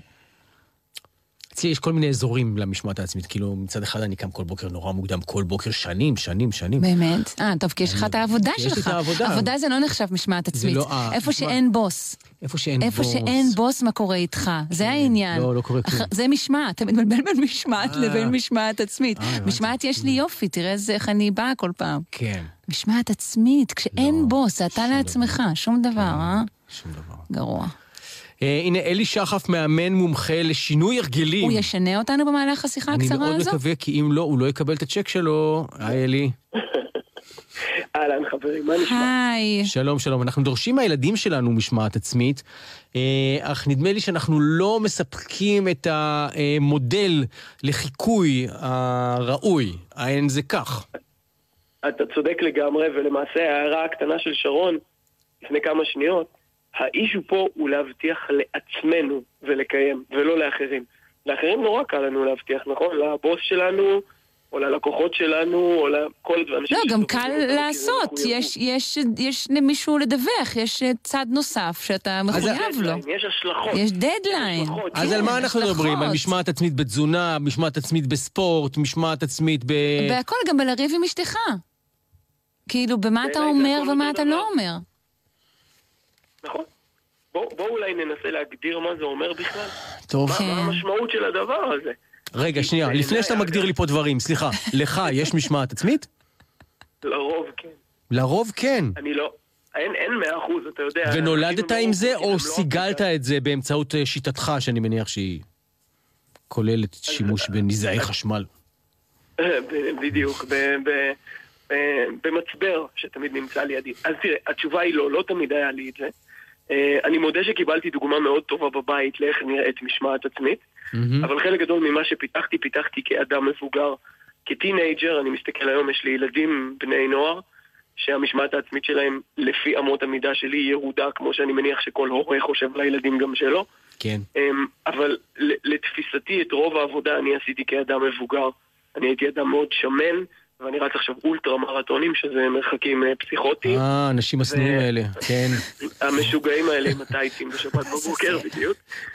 אצלי יש כל מיני אזורים למשמעת העצמית, כאילו מצד אחד אני קם כל בוקר נורא מוקדם, כל בוקר שנים, שנים, שנים. באמת? אה, טוב, כי יש לך את העבודה יש לי שלך. את העבודה. עבודה זה לא נחשב משמעת עצמית. לא, אה, איפה משמעת. שאין בוס. איפה שאין איפה בוס. שאין בוס, מה קורה איתך? זה העניין. לא, לא קורה כלום. אח- זה משמעת, אתה מתבלבל בין משמעת אה. לבין משמעת עצמית. אה, הבנתי. משמעת יש לי יופי, תראה איזה- איך אני באה כל פעם. כן, משמעת עצמית, כשאין לא, בוס, זה אתה שום לעצמך, שום דבר, אה? שום דבר. גרוע. אה, הנה, אלי שחף מאמן מומחה לשינוי הרגלים. הוא ישנה אותנו במהלך השיחה אני הקצרה מאוד הזו? מקווה, כי אם לא, הוא לא יקבל את הצ'ק שלו. היי, אלי. אהלן חברים, מה נשמע? היי. שלום, שלום. אנחנו דורשים מהילדים שלנו משמעת עצמית, אה, אך נדמה לי שאנחנו לא מספקים את המודל לחיקוי הראוי. האין זה כך. אתה צודק לגמרי, ולמעשה ההערה הקטנה של שרון לפני כמה שניות, האישו פה הוא להבטיח לעצמנו ולקיים, ולא לאחרים. לאחרים נורא קל לנו להבטיח, נכון? לבוס שלנו, או ללקוחות שלנו, או לכל אנשים... לא, גם שסובבים קל אותנו, כי זה לעשות, מחויבות. יש, יש, יש למישהו לדווח, יש צד נוסף שאתה מחויב לו. יש השלכות. יש דדליין. השלכות. אז כן, על מה אנחנו השלכות. מדברים? על משמעת עצמית בתזונה, משמעת עצמית בספורט, משמעת עצמית ב... בהכל, גם בלריב עם אשתך. כאילו, במה אתה בעיניי זה אומר הכל ומה אותו אתה דבר. לא אומר. נכון. בואו בוא אולי ננסה להגדיר מה זה אומר בכלל. טוב. מה, כן. מה המשמעות של הדבר הזה? רגע, שנייה, בעיניי, לפני שאתה אגב. מגדיר לי פה דברים, סליחה, לך יש משמעת עצמית? לרוב כן. לרוב כן. אני לא... אין, אין מאה אחוז, אתה יודע. ונולדת אנשים עם זה, הם לא- או הם לא סיגלת את זה באמצעות אה, שיטתך, שאני מניח שהיא כוללת שימוש בנזעי חשמל? ב- בדיוק, ב- ב- ב- במצבר שתמיד נמצא לידי. אז תראה, התשובה היא לא, לא תמיד היה לי את זה. אה, אני מודה שקיבלתי דוגמה מאוד טובה בבית לאיך נראית משמעת עצמית, מהמם. אבל חלק גדול ממה שפיתחתי, פיתחתי כאדם מבוגר. כטינאג'ר, אני מסתכל היום, יש לי ילדים, בני נוער, שהמשמעת העצמית שלהם, לפי אמות המידה שלי, ירודה, כמו שאני מניח שכל הורה חושב לילדים גם שלו. כן. אמ, אבל ל- לתפיסתי את רוב העבודה אני עשיתי כאדם מבוגר. אני הייתי אדם מאוד שמן, ואני רץ עכשיו אולטרה מרתונים, שזה מרחקים אה, פסיכוטיים. אה, האנשים השנואים ו- האלה, כן. המשוגעים האלה עם הטייצים בשבת בבוקר בדיוק.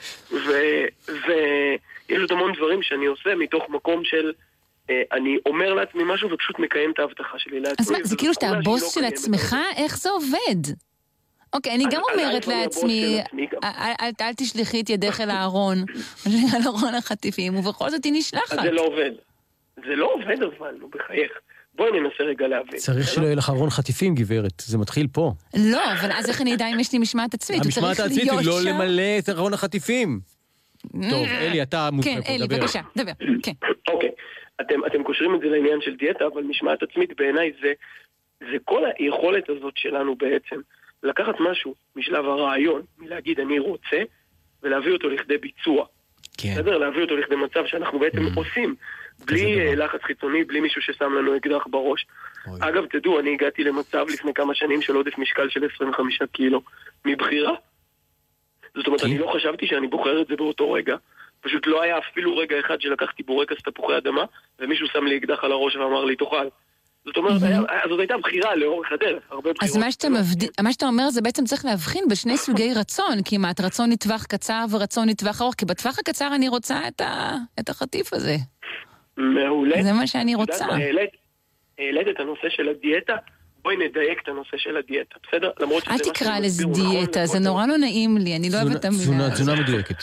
ויש עוד המון דברים שאני עושה מתוך מקום של אה, אני אומר לעצמי משהו ופשוט מקיים את ההבטחה שלי לעצמי. אז מה, זה וזו כאילו שאתה תכונה שהיא הבוס לא של קיימת עצמך? הרבה. איך זה עובד? אוקיי, אני אז- גם אז אומרת אני הבוס לעצמי, של עצמי גם. אל- אל אל תשלחי את ידך אל הארון, על ארון החטיפים, ובכל זאת היא נשלחת. אז זה לא עובד. זה לא עובד אבל, נו בחייך. בואי ננסה רגע להבין. צריך שלא יהיה לך ארון חטיפים, גברת. זה מתחיל פה. לא, אבל אז איך אני אדע אם יש לי משמעת עצמית? הוא המשמעת צריך העצמית היא להיות לא שם. למלא את ארון החטיפים. טוב, אלי, אתה מומחה כן, פה, אלי, דבר. בבקשה, דבר, כן. אוקיי, אתם, אתם קושרים את זה לעניין של דיאטה, אבל משמעת עצמית בעיניי זה, זה כל היכולת הזאת שלנו בעצם, לקחת משהו משלב הרעיון, מלהגיד אני רוצה, ולהביא אותו לכדי ביצוע. כן. בסדר? להביא אותו לכדי מצב שאנחנו בעצם Mm. עושים, כזה בלי דבר. אה, לחץ חיצוני, בלי מישהו ששם לנו אקדח בראש. אוי. אגב, תדעו, אני הגעתי למצב לפני כמה שנים של עודף משקל של עשרים וחמישה קילו, מבחירה. זאת אומרת, כי? אני לא חשבתי שאני בוחר את זה באותו רגע. פשוט לא היה אפילו רגע אחד שלקחתי בורקס תפוחי אדמה, ומישהו שם לי אקדח על הראש ואמר לי, תאכל. זאת אומרת, זאת הייתה בחירה לאורך הדרך, הרבה בחירות. אז מה שאתה אומר זה בעצם צריך להבחין בשני סוגי רצון, כמעט רצון לטווח קצר ורצון לטווח ארוך, כי בטווח הקצר אני רוצה את החטיף הזה. מעולה. זה מה שאני רוצה. העלית את הנושא של הדיאטה, בואי נדייק את הנושא של הדיאטה, בסדר? אל תקרא לזה דיאטה, זה נורא לא נעים לי, אני לא אוהבת את המילה. תזונה מדויקת.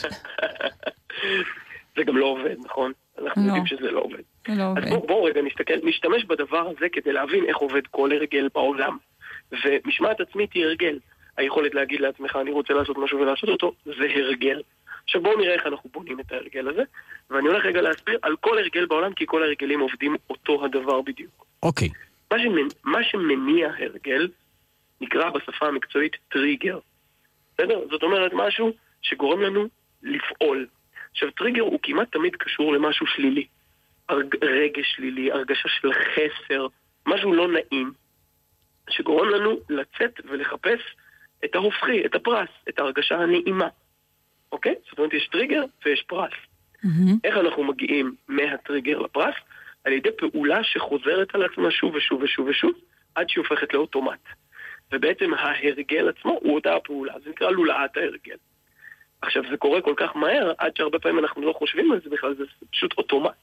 זה גם לא עובד, נכון? אנחנו יודעים שזה לא עובד. אז בואו רגע נסתכל, נשתמש בדבר הזה כדי להבין איך עובד כל הרגל בעולם. ומשמעת עצמית היא הרגל. היכולת להגיד לעצמך, אני רוצה לעשות משהו ולעשות אותו, זה הרגל. עכשיו בואו נראה איך אנחנו בונים את ההרגל הזה, ואני הולך רגע להסביר על כל הרגל בעולם, כי כל הרגלים עובדים אותו הדבר בדיוק. אוקיי. מה, שמנ... מה שמניע הרגל נקרא בשפה המקצועית טריגר. בסדר? זאת אומרת משהו שגורם לנו לפעול. עכשיו טריגר הוא כמעט תמיד קשור למשהו שלילי. הרג... רגש שלילי, הרגשה של חסר, משהו לא נעים, שגורם לנו לצאת ולחפש את ההופכי, את הפרס, את ההרגשה הנעימה. אוקיי? זאת אומרת, יש טריגר ויש פרס. Mm-hmm. איך אנחנו מגיעים מהטריגר לפרס? על ידי פעולה שחוזרת על עצמה שוב ושוב ושוב ושוב, עד שהיא הופכת לאוטומט. ובעצם ההרגל עצמו הוא אותה הפעולה. זה נקרא לולאת ההרגל. עכשיו, זה קורה כל כך מהר, עד שהרבה פעמים אנחנו לא חושבים על זה בכלל, זה פשוט אוטומט.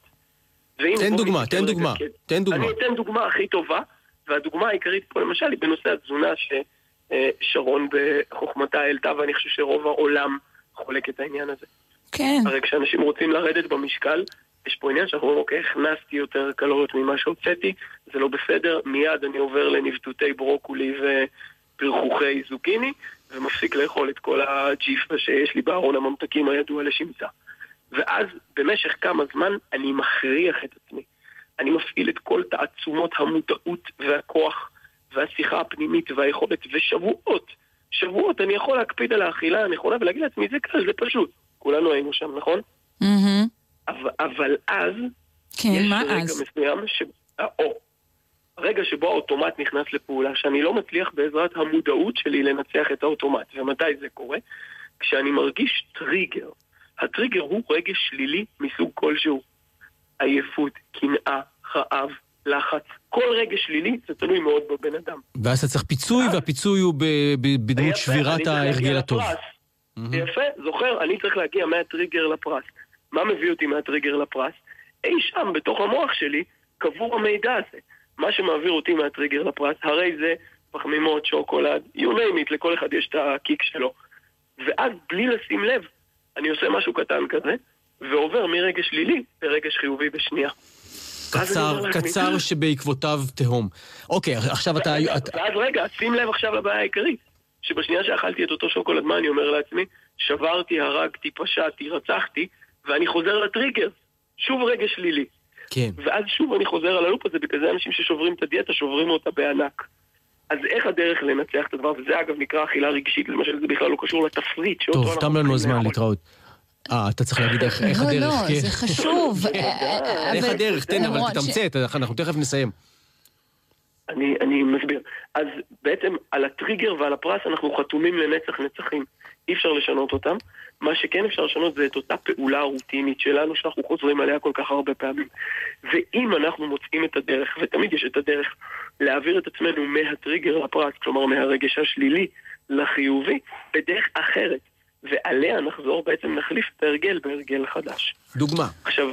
תן דוגמה, תן דוגמה, תן דוגמה. אני אתן דוגמה הכי טובה, והדוגמה העיקרית פה למשל היא בנושא התזונה ששרון בחוכמתה העלתה, ואני חושב שרוב העולם חולק את העניין הזה. כן. הרי כשאנשים רוצים לרדת במשקל, יש פה עניין שאנחנו אומרים, אוקיי, הכנסתי יותר קלוריות ממה שהוצאתי, זה לא בסדר, מיד אני עובר לנבטותי ברוקולי ופרחוחי זוקיני, ומפסיק לאכול את כל הג'יפה שיש לי בארון הממתקים הידוע לשמצה. ואז במשך כמה זמן אני מכריח את עצמי. אני מפעיל את כל תעצומות המודעות והכוח והשיחה הפנימית והיכולת, ושבועות, שבועות אני יכול להקפיד על האכילה הנכונה ולהגיד לעצמי, זה קל, זה פשוט. כולנו היינו שם, נכון? Mm-hmm. אבל, אבל אז, כן, יש מה רגע אז? מסוים, ש... או, הרגע שבו האוטומט נכנס לפעולה, שאני לא מצליח בעזרת המודעות שלי לנצח את האוטומט. ומתי זה קורה? כשאני מרגיש טריגר. הטריגר הוא רגש שלילי מסוג כלשהו. עייפות, קנאה, רעב, לחץ. כל רגש שלילי זה תלוי מאוד בבן אדם. ואז אתה צריך פיצוי, והפיצוי הוא בדמות שבירת ההרגל הטוב. יפה, זוכר, אני צריך להגיע מהטריגר לפרס. מה מביא אותי מהטריגר לפרס? אי שם, בתוך המוח שלי, קבור המידע הזה. מה שמעביר אותי מהטריגר לפרס, הרי זה פחמימות, שוקולד, you name it, לכל אחד יש את הקיק שלו. ואז בלי לשים לב, אני עושה משהו קטן כזה, ועובר מרגש שלילי לרגש חיובי בשנייה. קצר, קצר שבעקבותיו תהום. אוקיי, עכשיו אתה... ואז רגע, שים לב עכשיו לבעיה העיקרית, שבשנייה שאכלתי את אותו שוקולד, מה אני אומר לעצמי? שברתי, הרגתי, פשעתי, רצחתי, ואני חוזר לטריגר. שוב רגש שלילי. כן. ואז שוב אני חוזר על הלופ הזה, בגלל זה אנשים ששוברים את הדיאטה, שוברים אותה בענק. אז איך הדרך לנצח את הדבר? וזה אגב נקרא אכילה רגשית, למשל זה בכלל לא קשור לתפריט. טוב, תם לנו הזמן להתראות. אה, אתה צריך להגיד איך הדרך. לא, לא, זה חשוב. איך הדרך, תן, אבל תתמצת, אנחנו תכף נסיים. אני, אני מסביר. אז בעצם על הטריגר ועל הפרס אנחנו חתומים לנצח נצחים. אי אפשר לשנות אותם. מה שכן אפשר לשנות זה את אותה פעולה רוטינית שלנו שאנחנו חוזרים עליה כל כך הרבה פעמים. ואם אנחנו מוצאים את הדרך, ותמיד יש את הדרך, להעביר את עצמנו מהטריגר לפרס, כלומר מהרגש השלילי לחיובי, בדרך אחרת. ועליה נחזור, בעצם נחליף את ההרגל בהרגל חדש. דוגמה. עכשיו,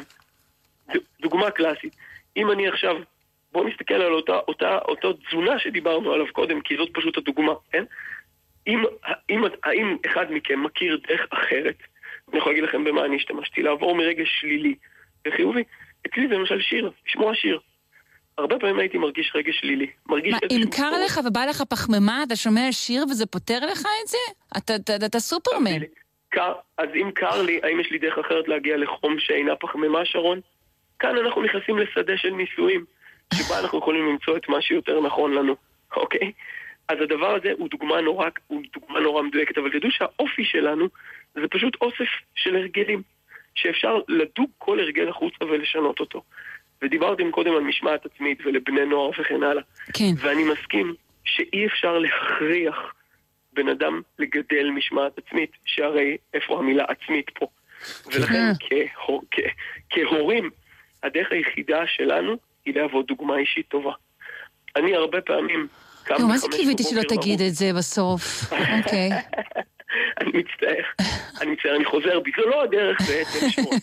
דוגמה קלאסית. אם אני עכשיו, בואו נסתכל על אותה, אותה, אותה תזונה שדיברנו עליו קודם, כי זאת פשוט הדוגמה, כן? אם, אם, האם אחד מכם מכיר דרך אחרת, אני יכול להגיד לכם במה אני השתמשתי, לעבור מרגש שלילי וחיובי, אצלי זה למשל שיר, לשמוע שיר. הרבה פעמים הייתי מרגיש רגש שלילי. מה, אם קר לך ובא לך פחמימה, אתה שומע שיר וזה פותר לך את זה? אתה, אתה, אתה סופרמן. קר, אז אם קר לי, האם יש לי דרך אחרת להגיע לחום שאינה פחמימה, שרון? כאן אנחנו נכנסים לשדה של ניסויים, שבה אנחנו יכולים למצוא את מה שיותר נכון לנו, אוקיי? אז הדבר הזה הוא דוגמה נורא, הוא דוגמה נורא מדויקת, אבל תדעו שהאופי שלנו זה פשוט אוסף של הרגלים, שאפשר לדוג כל הרגל החוצה ולשנות אותו. ודיברתם קודם על משמעת עצמית ולבני נוער וכן הלאה. כן. ואני מסכים שאי אפשר להכריח בן אדם לגדל משמעת עצמית, שהרי איפה המילה עצמית פה. ולכן כהור, כ, כהורים, הדרך היחידה שלנו היא לעבוד דוגמה אישית טובה. אני הרבה פעמים קם לא, מה זה בחמש קיוויתי שלא בבוקר תגיד לרוץ. את זה בסוף? אוקיי. אני מצטער, אני מצטער, אני חוזר בי, זו לא הדרך בעצם שמות.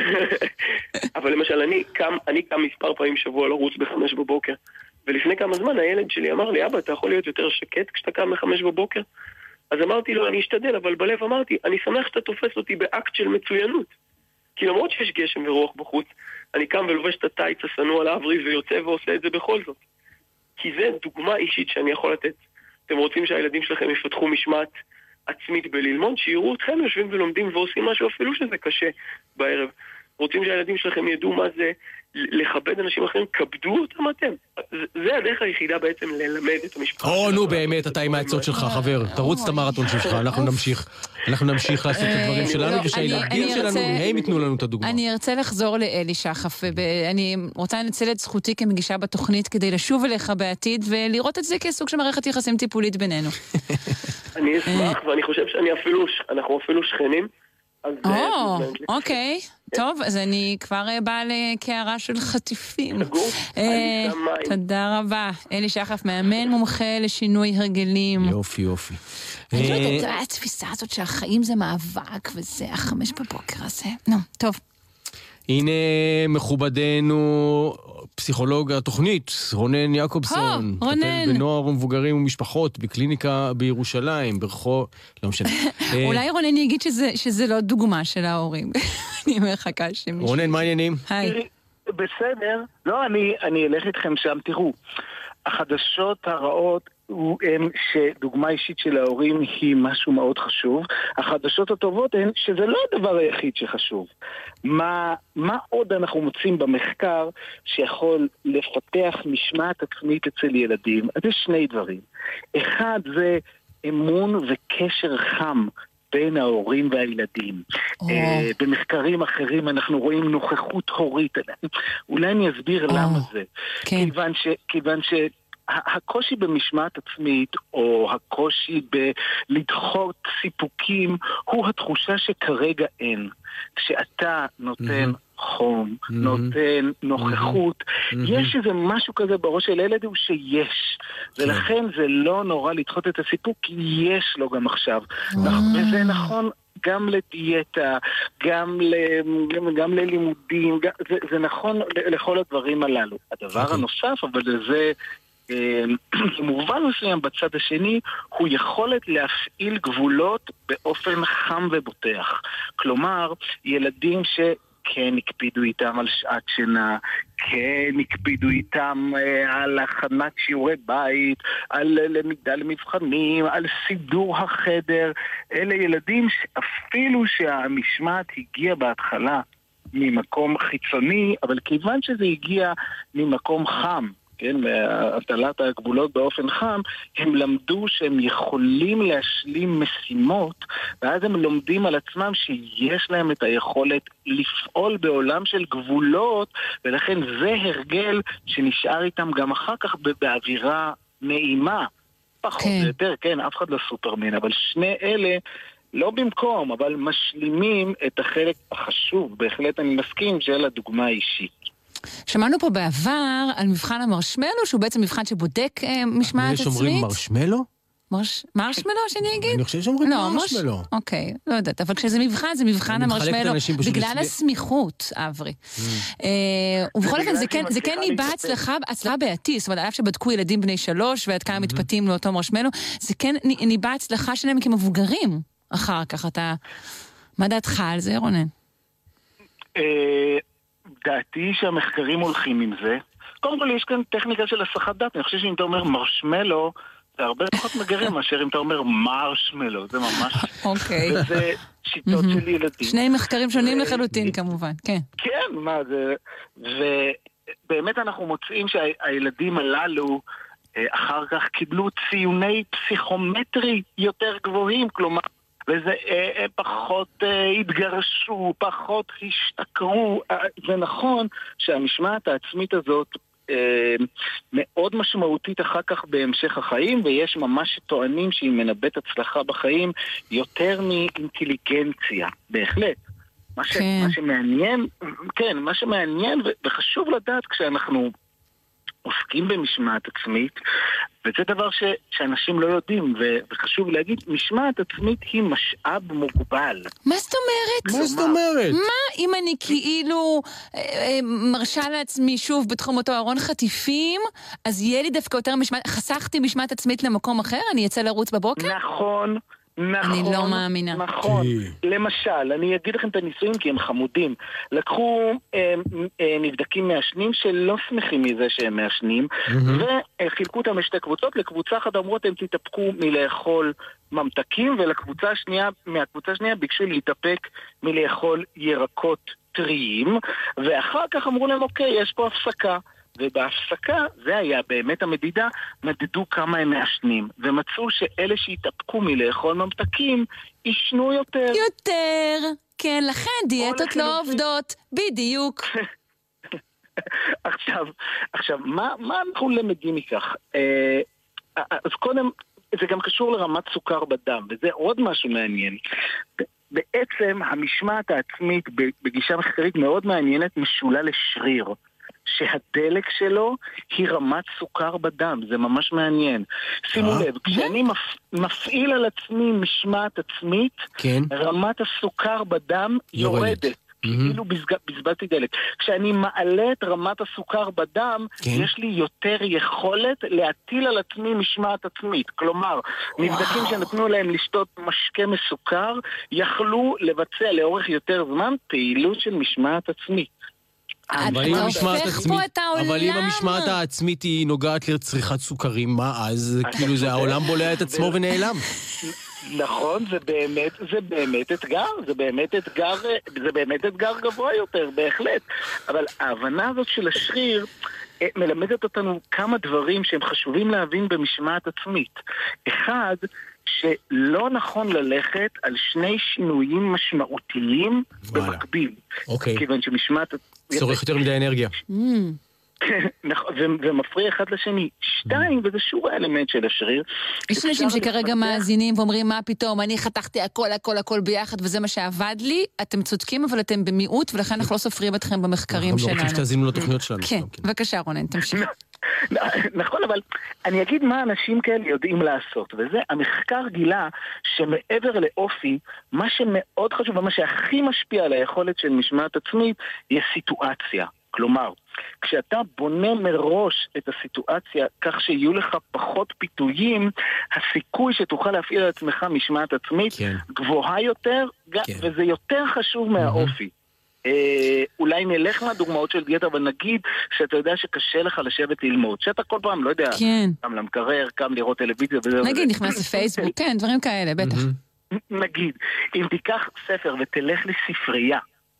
אבל למשל, אני קם, אני קם מספר פעמים שבוע לרוץ בחמש בבוקר, ולפני כמה זמן הילד שלי אמר לי, אבא, אתה יכול להיות יותר שקט כשאתה קם בחמש בבוקר? אז אמרתי לו, אני אשתדל, אבל בלב אמרתי, אני שמח שאתה תופס אותי באקט של מצוינות. כי למרות שיש גשם ורוח בחוץ, אני קם ולובש את הטייץ הסנוע על העברי ויוצא ועושה את זה בכל זאת. כי זה דוגמה אישית שאני יכול לתת. אתם רוצים שהילדים שלכם יפתחו משמעת עצמית בללמוד, שיראו אתכם יושבים ולומדים ועושים משהו אפילו שזה קשה בערב. רוצים שהילדים שלכם ידעו מה זה לכבד אנשים אחרים, כבדו אותם אתם. זה הדרך היחידה בעצם ללמד את המשפחה. או, נו באמת, אתה עם העצות שלך, חבר. תרוץ את המרתון שלך, אנחנו נמשיך. אנחנו נמשיך לעשות את הדברים שלנו, ושהילדים שלנו, הם ייתנו לנו את הדוגמה. אני ארצה לחזור לאלי שחף, ואני רוצה לנצל את זכותי כמגישה בתוכנית כדי לשוב אליך בעתיד, ולראות את זה כסוג של מערכת יחסים טיפולית בינינו. אני אשמח, ואני חושב שאנחנו אפילו שכנים. או, אוקיי. טוב, אז אני כבר באה לקערה של חטיפים. תודה רבה. אלי שחף, מאמן מומחה לשינוי הרגלים. יופי, יופי. אני לא יודעת, התפיסה הזאת שהחיים זה מאבק, וזה החמש בבוקר הזה. נו, טוב. הנה מכובדנו פסיכולוג התוכנית, רונן יעקובסון. רונן. מטפל בנוער ומבוגרים ומשפחות, בקליניקה בירושלים, ברחוב, לא משנה. אולי רונן יגיד שזה לא דוגמה של ההורים. אני מחכה שמישהו... רונן, מה העניינים? היי. בסדר. לא, אני אלך איתכם שם. תראו, החדשות הרעות הם שדוגמה אישית של ההורים היא משהו מאוד חשוב. החדשות הטובות הן שזה לא הדבר היחיד שחשוב. מה, מה עוד אנחנו מוצאים במחקר שיכול לפתח משמעת עצמית אצל ילדים? אז יש שני דברים. אחד זה אמון וקשר חם בין ההורים והילדים. Oh. Uh, במחקרים אחרים אנחנו רואים נוכחות הורית. אולי אני אסביר oh. למה זה. Okay. כיוון ש... כיוון ש... הקושי במשמעת עצמית, או הקושי בלדחות סיפוקים, הוא התחושה שכרגע אין. כשאתה נותן mm-hmm. חום, mm-hmm. נותן נוכחות, mm-hmm. יש איזה משהו כזה בראש של ילד הוא שיש. Okay. ולכן זה לא נורא לדחות את הסיפוק, כי יש לו גם עכשיו. Mm-hmm. וזה נכון גם לדיאטה, גם, ל, גם ללימודים, גם, זה, זה נכון לכל הדברים הללו. הדבר okay. הנוסף, אבל זה... במובן מסוים בצד השני הוא יכולת להפעיל גבולות באופן חם ובוטח. כלומר, ילדים שכן הקפידו איתם על שעת שינה, כן הקפידו איתם על הכנת שיעורי בית, על למידה למבחנים, על סידור החדר, אלה ילדים שאפילו שהמשמעת הגיעה בהתחלה ממקום חיצוני, אבל כיוון שזה הגיע ממקום חם, כן, מהטלת הגבולות באופן חם, הם למדו שהם יכולים להשלים משימות, ואז הם לומדים על עצמם שיש להם את היכולת לפעול בעולם של גבולות, ולכן זה הרגל שנשאר איתם גם אחר כך באווירה נעימה. פחות או יותר, כן, אף אחד לא סופרמן, אבל שני אלה לא במקום, אבל משלימים את החלק החשוב, בהחלט אני מסכים, של הדוגמה האישית. שמענו פה בעבר על מבחן המרשמלו, שהוא בעצם מבחן שבודק אה, משמעת עצמית. יש אומרים מרשמלו? מרש... מרשמלו שאני אגיד? אני חושב שאומרים לא, מרשמלו. מרש... אוקיי, לא יודעת, אבל כשזה מבחן, זה מבחן המרשמלו, בגלל הסמיכות, אברי. ובכל אופן, זה כן ניבא הצלחה בעתיד, זאת אומרת, אף שבדקו ילדים בני שלוש, ועד כמה מתפתים לאותו מרשמלו, זה כן ניבא הצלחה שלהם כמבוגרים אחר כך. אתה... מה דעתך על זה, רונן? דעתי שהמחקרים הולכים עם זה. קודם כל יש כאן טכניקה של הסחת דעת. אני חושב שאם אתה אומר מרשמלו, זה הרבה פחות מגרים מאשר אם אתה אומר מרשמלו. זה ממש... אוקיי. וזה שיטות של ילדים. שני מחקרים שונים לחלוטין כמובן, כן. כן, מה זה... ובאמת אנחנו מוצאים שהילדים הללו אחר כך קיבלו ציוני פסיכומטרי יותר גבוהים, כלומר... וזה אה, פחות אה, התגרשו, פחות השתכרו. אה, זה נכון שהמשמעת העצמית הזאת אה, מאוד משמעותית אחר כך בהמשך החיים, ויש ממש טוענים שהיא מנבאת הצלחה בחיים יותר מאינטליגנציה, בהחלט. מה, ש, מה שמעניין, כן, מה שמעניין וחשוב לדעת כשאנחנו עוסקים במשמעת עצמית, וזה דבר ש, שאנשים לא יודעים, ו, וחשוב להגיד, משמעת עצמית היא משאב מוגבל. מה זאת אומרת? מה זאת אומרת? מה אם אני כאילו אה, אה, מרשה לעצמי שוב בתחום אותו ארון חטיפים, אז יהיה לי דווקא יותר משמעת, חסכתי משמעת עצמית למקום אחר, אני אצא לרוץ בבוקר? נכון. נכון, אני לא מאמינה. נכון. למשל, אני אגיד לכם את הניסויים כי הם חמודים. לקחו אה, אה, נבדקים מעשנים שלא שמחים מזה שהם מעשנים, וחילקו אותם לשתי קבוצות. לקבוצה אחת אמרו, אתם תתאפקו מלאכול ממתקים, ולקבוצה השנייה, מהקבוצה השנייה ביקשו להתאפק מלאכול ירקות טריים, ואחר כך אמרו להם, אוקיי, יש פה הפסקה. ובהפסקה, זה היה באמת המדידה, מדדו כמה הם מעשנים, ומצאו שאלה שהתאפקו מלאכול ממתקים, ישנו יותר. יותר, כן, לכן דיאטות לא עובדות, בדיוק. עכשיו, עכשיו, מה, מה אנחנו למדים מכך? אה, אז קודם, זה גם קשור לרמת סוכר בדם, וזה עוד משהו מעניין. בעצם המשמעת העצמית בגישה מחקרית מאוד מעניינת משולה לשריר. שהדלק שלו היא רמת סוכר בדם, זה ממש מעניין. שימו לב, כשאני מפעיל על עצמי משמעת עצמית, רמת הסוכר בדם יורדת. כאילו בזבזתי דלק. כשאני מעלה את רמת הסוכר בדם, יש לי יותר יכולת להטיל על עצמי משמעת עצמית. כלומר, נבדקים שנתנו להם לשתות משקה מסוכר, יכלו לבצע לאורך יותר זמן פעילות של משמעת עצמית. אבל אם המשמעת עצמית, אבל אם המשמעת העצמית היא נוגעת לצריכת סוכרים, מה אז? כאילו זה העולם בולע את עצמו ונעלם. נכון, זה באמת, זה באמת אתגר, זה באמת אתגר, זה באמת אתגר גבוה יותר, בהחלט. אבל ההבנה הזאת של השריר מלמדת אותנו כמה דברים שהם חשובים להבין במשמעת עצמית. אחד, שלא נכון ללכת על שני שינויים משמעותיים במקביל. אוקיי. כיוון שמשמעת... צורך יותר מדי אנרגיה. ומפריע אחד לשני. שתיים, וזה שוב האלמנט של השריר. יש אנשים שכרגע מאזינים ואומרים, מה פתאום, אני חתכתי הכל, הכל, הכל ביחד, וזה מה שעבד לי. אתם צודקים, אבל אתם במיעוט, ולכן אנחנו לא סופרים אתכם במחקרים שלנו. אנחנו לא רוצים שתאזינו לתוכניות שלנו. כן, בבקשה רונן, תמשיך. נכון, אבל אני אגיד מה אנשים כאלה יודעים לעשות, וזה, המחקר גילה שמעבר לאופי, מה שמאוד חשוב ומה שהכי משפיע על היכולת של משמעת עצמית, היא סיטואציה. כלומר, כשאתה בונה מראש את הסיטואציה כך שיהיו לך פחות פיתויים, הסיכוי שתוכל להפעיל על עצמך משמעת עצמית כן. גבוהה יותר, כן. וזה יותר חשוב מהאופי. אה, אולי נלך מהדוגמאות של דיאטה, אבל נגיד שאתה יודע שקשה לך לשבת ללמוד, שאתה כל פעם, לא יודע, כן. קם למקרר, קם לראות טלוויזיה וזה. נגיד, נכנס לפייסבוק, כן, דברים כאלה, בטח. נגיד, אם תיקח ספר ותלך לספרייה,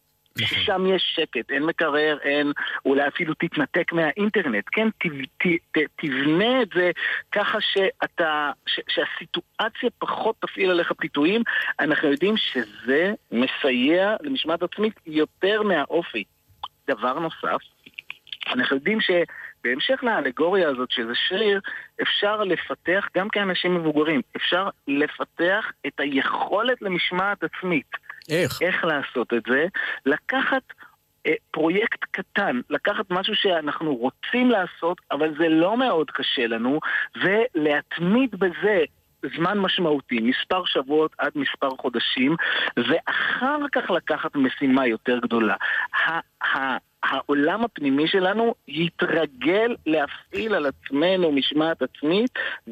ששם יש שקט, אין מקרר, אין, אולי אפילו תתנתק מהאינטרנט, כן? ת, ת, ת, תבנה את זה ככה שאתה, ש, שהסיטואציה פחות תפעיל עליך פיתויים, אנחנו יודעים שזה מסייע למשמעת עצמית יותר מהאופי. דבר נוסף, אנחנו יודעים שבהמשך לאלגוריה הזאת שזה שריר, אפשר לפתח, גם כאנשים מבוגרים, אפשר לפתח את היכולת למשמעת עצמית. איך? איך לעשות את זה? לקחת אה, פרויקט קטן, לקחת משהו שאנחנו רוצים לעשות, אבל זה לא מאוד קשה לנו, ולהתמיד בזה זמן משמעותי, מספר שבועות עד מספר חודשים, ואחר כך לקחת משימה יותר גדולה. ה- ה- העולם הפנימי שלנו יתרגל להפעיל על עצמנו משמעת עצמית,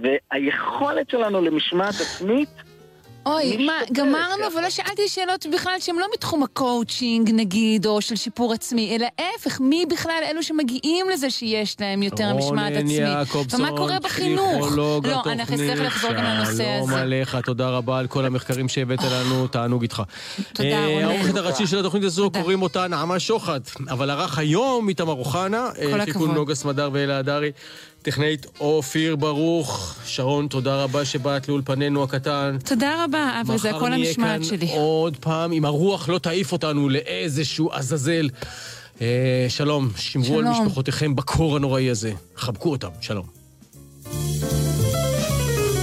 והיכולת שלנו למשמעת עצמית אוי, מה, גמרנו, ולא שאלתי שאלות בכלל שהן לא מתחום הקואוצ'ינג נגיד, או של שיפור עצמי, אלא ההפך, מי בכלל אלו שמגיעים לזה שיש להם יותר משמעת עצמית? ומה קורה בחינוך? לא, אנחנו נצטרך לחזור גם לנושא הזה. שלום עליך, תודה רבה על כל המחקרים שהבאת לנו, תענוג איתך. תודה, רונן. העורכת הראשית של התוכנית הזו קוראים אותה נעמה שוחט, אבל ערך היום איתמר אוחנה, תיקון נוגה סמדר ואלה הדרי. טכנאית אופיר ברוך. שרון, תודה רבה שבאת לאולפנינו הקטן. תודה רבה, אברי, זה הכל המשמעת שלי. מחר נהיה כאן עוד פעם, אם הרוח לא תעיף אותנו לאיזשהו עזאזל. אה, שלום, שמרו על משפחותיכם בקור הנוראי הזה. חבקו אותם, שלום.